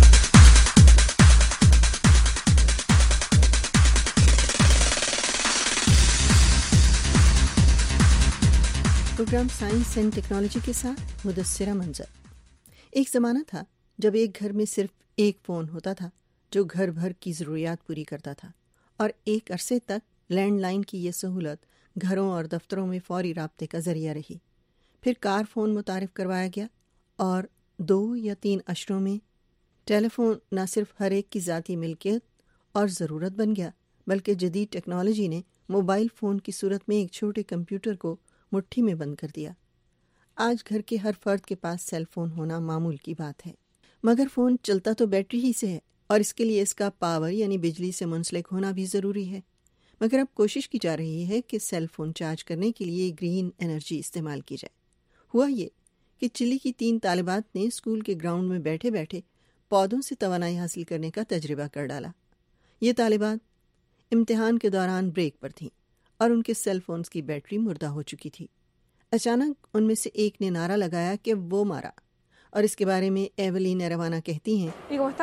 Program science and technology के साथ मुदस्सिरा मंजर। एक ज़माना था जब एक घर में सिर्फ एक फ़ोन होता था जो घर भर की ज़रूरियात पूरी करता था, और एक अरसे तक लैंडलाइन की ये सहूलत घरों और दफ्तरों में फौरी राब्ते का ज़रिया रही। फिर कार फ़ोन मुतारिफ़ करवाया गया और 2 या 3 अशरों में टेलीफोन न सिर्फ हर एक की ज़ाती मिल्कियत और ज़रूरत बन गया, बल्कि जदीद टेक्नोलॉजी ने मोबाइल फ़ोन की सूरत में एक छोटे कंप्यूटर को मुट्ठी में बंद कर दिया। आज घर के हर फर्द के पास सेल फ़ोन होना मामूल की बात है, मगर फ़ोन चलता तो बैटरी ही से है और इसके लिए इसका पावर यानी बिजली से मुंसलिक होना भी ज़रूरी है। मगर अब कोशिश की जा रही है कि सेल फ़ोन चार्ज करने के लिए ग्रीन एनर्जी इस्तेमाल की जाए। हुआ ये कि चिली की 3 तालिबात ने स्कूल के ग्राउंड में बैठे बैठे पौधों से तवानाई हासिल करने का तजर्बा कर डाला। ये तालिबात इम्तिहान के दौरान ब्रेक पर थीं और उनके सेल फोन्स की बैटरी मुर्दा हो चुकी थी। अचानक उनमें से एक ने नारा लगाया कि वो मारा, और इसके बारे में एवलिन एरवाना कहती हैं,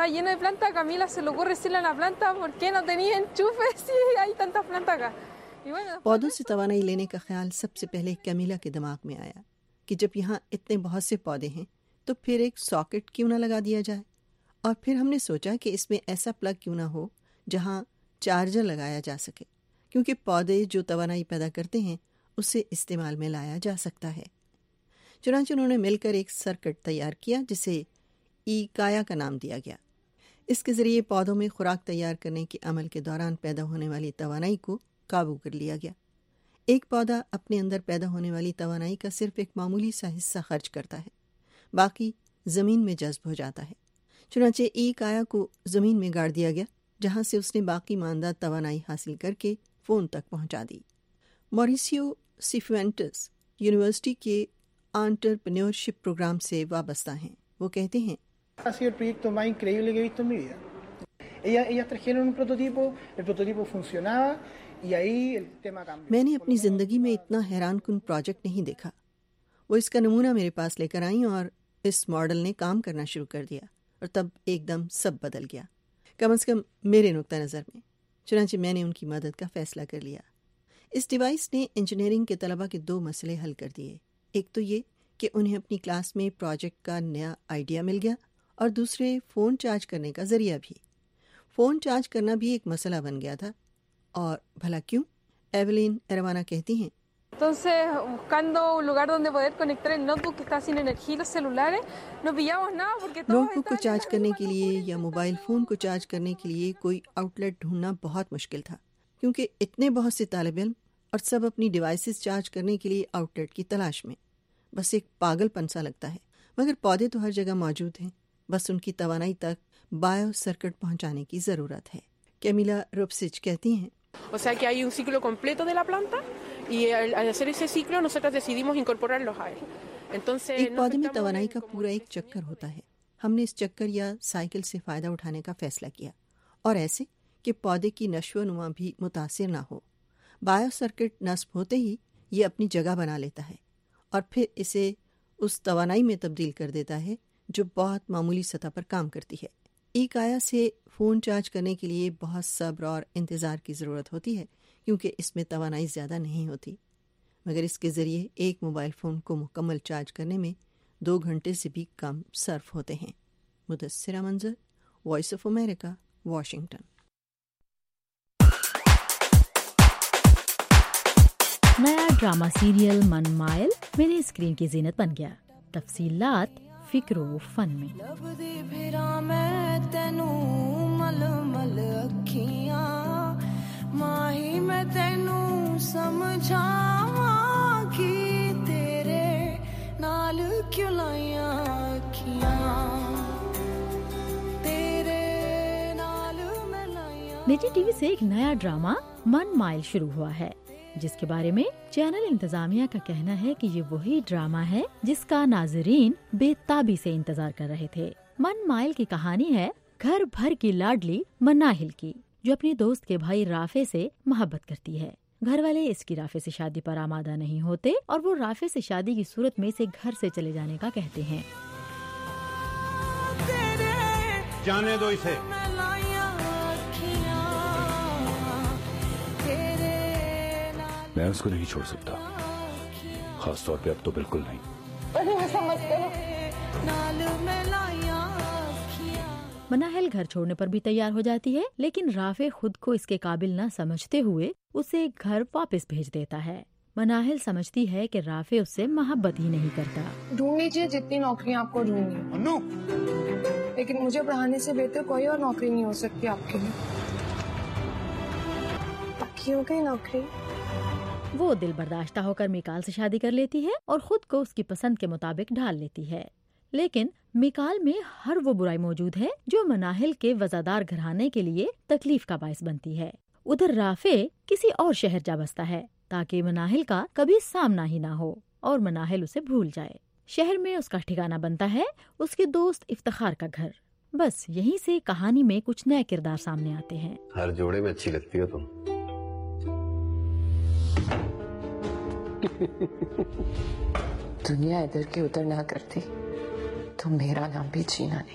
पौधों से तवानाई लेने का ख्याल सबसे पहले कैमिला के दिमाग में आया कि जब यहाँ इतने बहुत से पौधे हैं तो फिर एक सॉकेट क्यों ना लगा दिया जाए। और फिर हमने सोचा कि इसमें ऐसा प्लग क्यों ना हो जहाँ चार्जर लगाया जा सके, क्योंकि पौधे जो तवानाई पैदा करते हैं उसे इस्तेमाल में लाया जा सकता है। चुनांचे उन्होंने मिलकर एक सर्किट तैयार किया जिसे ई-काया का नाम दिया गया। इसके ज़रिए पौधों में खुराक तैयार करने के अमल के दौरान पैदा होने वाली तवानाई को काबू कर लिया गया। एक पौधा अपने अंदर पैदा होने वाली तवानाई का सिर्फ एक मामूली सा हिस्सा खर्च करता है, बाकी ज़मीन में जज्ब हो जाता है। चुनांचे ई-काया को ज़मीन में गाड़ दिया गया, जहाँ से उसने बाकी मानदा तवानाई हासिल करके फ़ोन तक पहुँचा दी। मॉरिसियो सिफुएंटेस यूनिवर्सिटी के एंटरप्रेन्योरशिप प्रोग्राम से वाबस्ता हैं। वो कहते हैं, Ha sido el proyecto más increíble que he visto en mi vida. Ellas trajeron un prototipo, el prototipo funcionaba मैंने अपनी जिंदगी में इतना हैरान कुन प्रोजेक्ट नहीं देखा। वो इसका नमूना मेरे पास लेकर आई और इस मॉडल ने काम करना शुरू कर दिया और तब एकदम सब बदल गया, कम से कम मेरे नुक्ता नज़र में। चुनांचे मैंने उनकी मदद का फैसला कर लिया। इस डिवाइस ने इंजीनियरिंग के तलबा के 2 मसले हल कर दिए। एक तो ये कि उन्हें अपनी क्लास में प्रोजेक्ट का नया आइडिया मिल गया और दूसरे फ़ोन चार्ज करने का ज़रिया भी। फ़ोन चार्ज करना भी एक मसला बन गया था, और भला क्यों? एवलिन एरवाना कहती हैं, Entonces, buscando un lugar donde poder conectar el notebook que está sin energía y los celulares, no pillamos nada porque todo notebook को चार्ज करने के लिए या मोबाइल फ़ोन को चार्ज करने के लिए कोई आउटलेट ढूंढना बहुत मुश्किल था, क्योंकि इतने बहुत से तालिब इल्म और सब अपनी डिवाइसेस चार्ज करने के लिए आउटलेट की तलाश में। बस एक पागलपन सा लगता है। मगर पौधे तो हर जगह मौजूद हैं, बस उनकी तवानाई तक बायो सर्किट पहुंचाने की ज़रूरत है। कैमिला रुपसिच कहती हैं, O sea que hay un ciclo completo de la planta y al hacer ese ciclo nosotros decidimos incorporarlos a él. Entonces, एक पौधे में तवानाई का पूरा एक चक्कर होता है। हमने इस चक्कर या साइकिल से फ़ायदा उठाने का फैसला किया, और ऐसे कि पौधे की नश्व नुमा भी मुतासिर ना हो। बायो सर्किट नस्ब होते ही ये अपनी जगह बना लेता है और फिर इसे उस तवानाई में तब्दील कर देता है जो बहुत मामूली सतह पर काम करती है। एक आया से फ़ोन चार्ज करने के लिए बहुत सब्र और इंतज़ार की ज़रूरत होती है, क्योंकि इसमें तवानाई ज़्यादा नहीं होती। मगर इसके ज़रिए एक मोबाइल फ़ोन को मुकम्मल चार्ज करने में 2 घंटे से भी कम सर्फ होते हैं। Mudassira Manzar, voice of America, Washington. नया drama serial Mann Mayal mini screen की जीनत बन गया। तफसीलात फिक्रो फन में। माही मैं तेनू समझावा कि तेरे नाल क्यों लाइया अखियां, तेरे नाल मैं लाइया। निजी टीवी से एक नया ड्रामा मन माइल शुरू हुआ है, जिसके बारे में चैनल इंतजामिया का कहना है कि ये वही ड्रामा है जिसका नाजरीन बेताबी से इंतजार कर रहे थे। मन माइल की कहानी है घर भर की लाडली मनाहिल की, जो अपने दोस्त के भाई राफे से मोहब्बत करती है। घर वाले इसकी राफे से शादी पर आमादा नहीं होते और वो राफे से शादी की सूरत में इसे घर से चले जाने का कहते हैं। जाने दो इसे। मैं उसको नहीं छोड़ सकता, खास तौर पे अब तो बिल्कुल नहीं। अरे ऐसा मत करो। मनाहिल घर छोड़ने पर भी तैयार हो जाती है, लेकिन राफे खुद को इसके काबिल न समझते हुए उसे घर वापस भेज देता है। मनाहिल समझती है कि राफे उससे मोहब्बत ही नहीं करता। ढूंढ लीजिए जितनी नौकरी आपको ढूंढनी, लेकिन मुझे पढ़ाने से बेहतर कोई और नौकरी नहीं हो सकती आपके लिए। पक्की हो गई नौकरी। वो दिल बर्दाश्ता होकर मिकाल से शादी कर लेती है और खुद को उसकी पसंद के मुताबिक ढाल लेती है। लेकिन मिकाल में हर वो बुराई मौजूद है जो मनाहिल के वजादार घराने के लिए तकलीफ का बायस बनती है। उधर राफे किसी और शहर जा बसता है ताकि मनाहिल का कभी सामना ही ना हो और मनाहिल उसे भूल जाए। शहर में उसका ठिकाना बनता है उसके दोस्त इफ्तिखार का घर। बस यहीं से कहानी में कुछ नए किरदार सामने आते हैं। हर जोड़े में अच्छी लगती हो तुम। दुनिया इधर की उधर ना करती तो मेरा नाम भी जीना नहीं।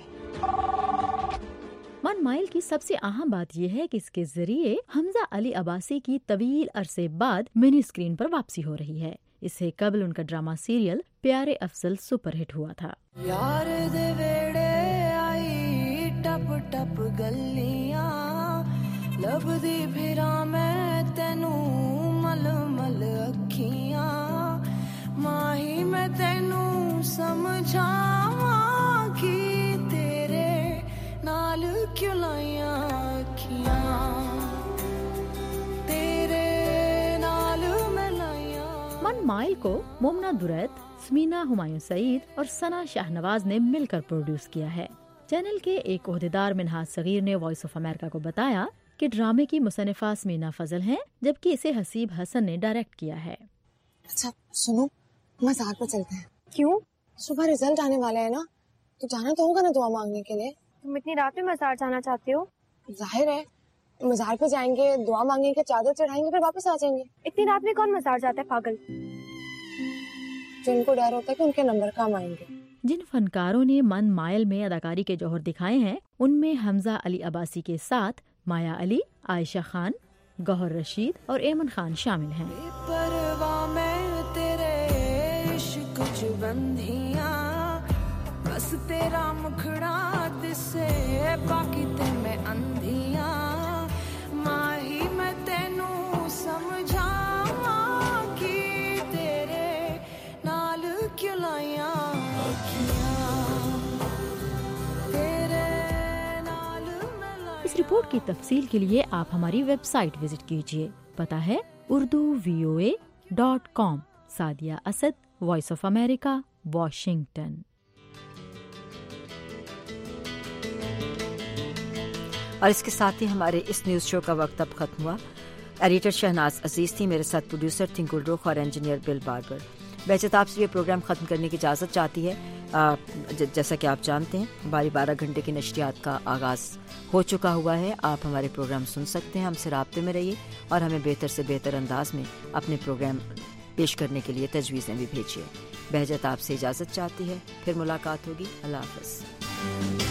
मन माइल की सबसे अहम बात यह है कि इसके जरिए हमजा अली अब्बासी की तवील अरसे बाद मिनी स्क्रीन पर वापसी हो रही है। इससे कबल उनका ड्रामा सीरियल प्यारे अफजल सुपरहिट हुआ था। यार दे वेड़े आई टप टप गलियां, लभदी फिरा मैं तेनू मल मल अखियां, माही मैं तेनू समझावा कि तेरे नाल क्यों लाइया अखियां, तेरे नाल मैं लाइया। मन माइल को मुमना दुरैत, स्मीना हुमायूं सईद और सना शाहनवाज ने मिलकर प्रोड्यूस किया है। चैनल के एक ओहदेदार मिनहाज सगीर ने वॉइस ऑफ अमेरिका को बताया कि ड्रामे की मुसन्निफा स्मीना फजल हैं, जबकि इसे हसीब हसन ने डायरेक्ट किया है। अच्छा सुनो, मज़ार पर चलते हैं। क्यों? सुबह रिजल्ट आने वाला है ना, तो जाना तो होगा ना दुआ मांगने के लिए। तुम इतनी रात में मज़ार जाना चाहते हो? जाहिर है, मज़ार पे जाएंगे, दुआ मांगेंगे, चादर चढ़ाएंगे, फिर वापस आ जाएंगे। इतनी रात में कौन मज़ार जाता है पागल? जिनको डर होता है कि उनके नंबर कम आएंगे। जिन फनकारों ने मन मायल में अदाकारी के जौहर दिखाए हैं उनमें हमजा अली अब्बासी के साथ माया अली, आयशा खान, गौहर रशीद और एमन खान शामिल हैं। परवाह में तेरे इश्क च बंधियां, बस तेरा मुखड़ा दिसे, बाकी ते मैं अंधियां, माही मैं तेनू समझावां कि तेरे नाल क्यों लाइयां इस रिपोर्ट की तफसील के लिए आप हमारी वेबसाइट विजिट कीजिए। पता है urduvoa.com। Sadia Asad, voice of America, Washington. और इसके साथ ही हमारे इस न्यूज़ शो का वक्त अब खत्म हुआ। एडिटर शहनाज अजीज थी, मेरे साथ प्रोड्यूसर थी गुलरुख और इंजीनियर बिल बार्बर। वैसे तो आपसे ये प्रोग्राम ख़त्म करने की इजाज़त चाहती है। जैसा कि आप जानते हैं हमारी 12 घंटे की नशरियात का आगाज़ हो चुका हुआ है। आप हमारे प्रोग्राम सुन सकते हैं, हमसे राब्ते में रहिए और हमें बेहतर से बेहतर अंदाज में अपने प्रोग्राम पेश करने के लिए तजवीज़ें भी भेजिए। बहजत आपसे इजाज़त चाहती है, फिर मुलाकात होगी। अल्लाह हाफ़िज़।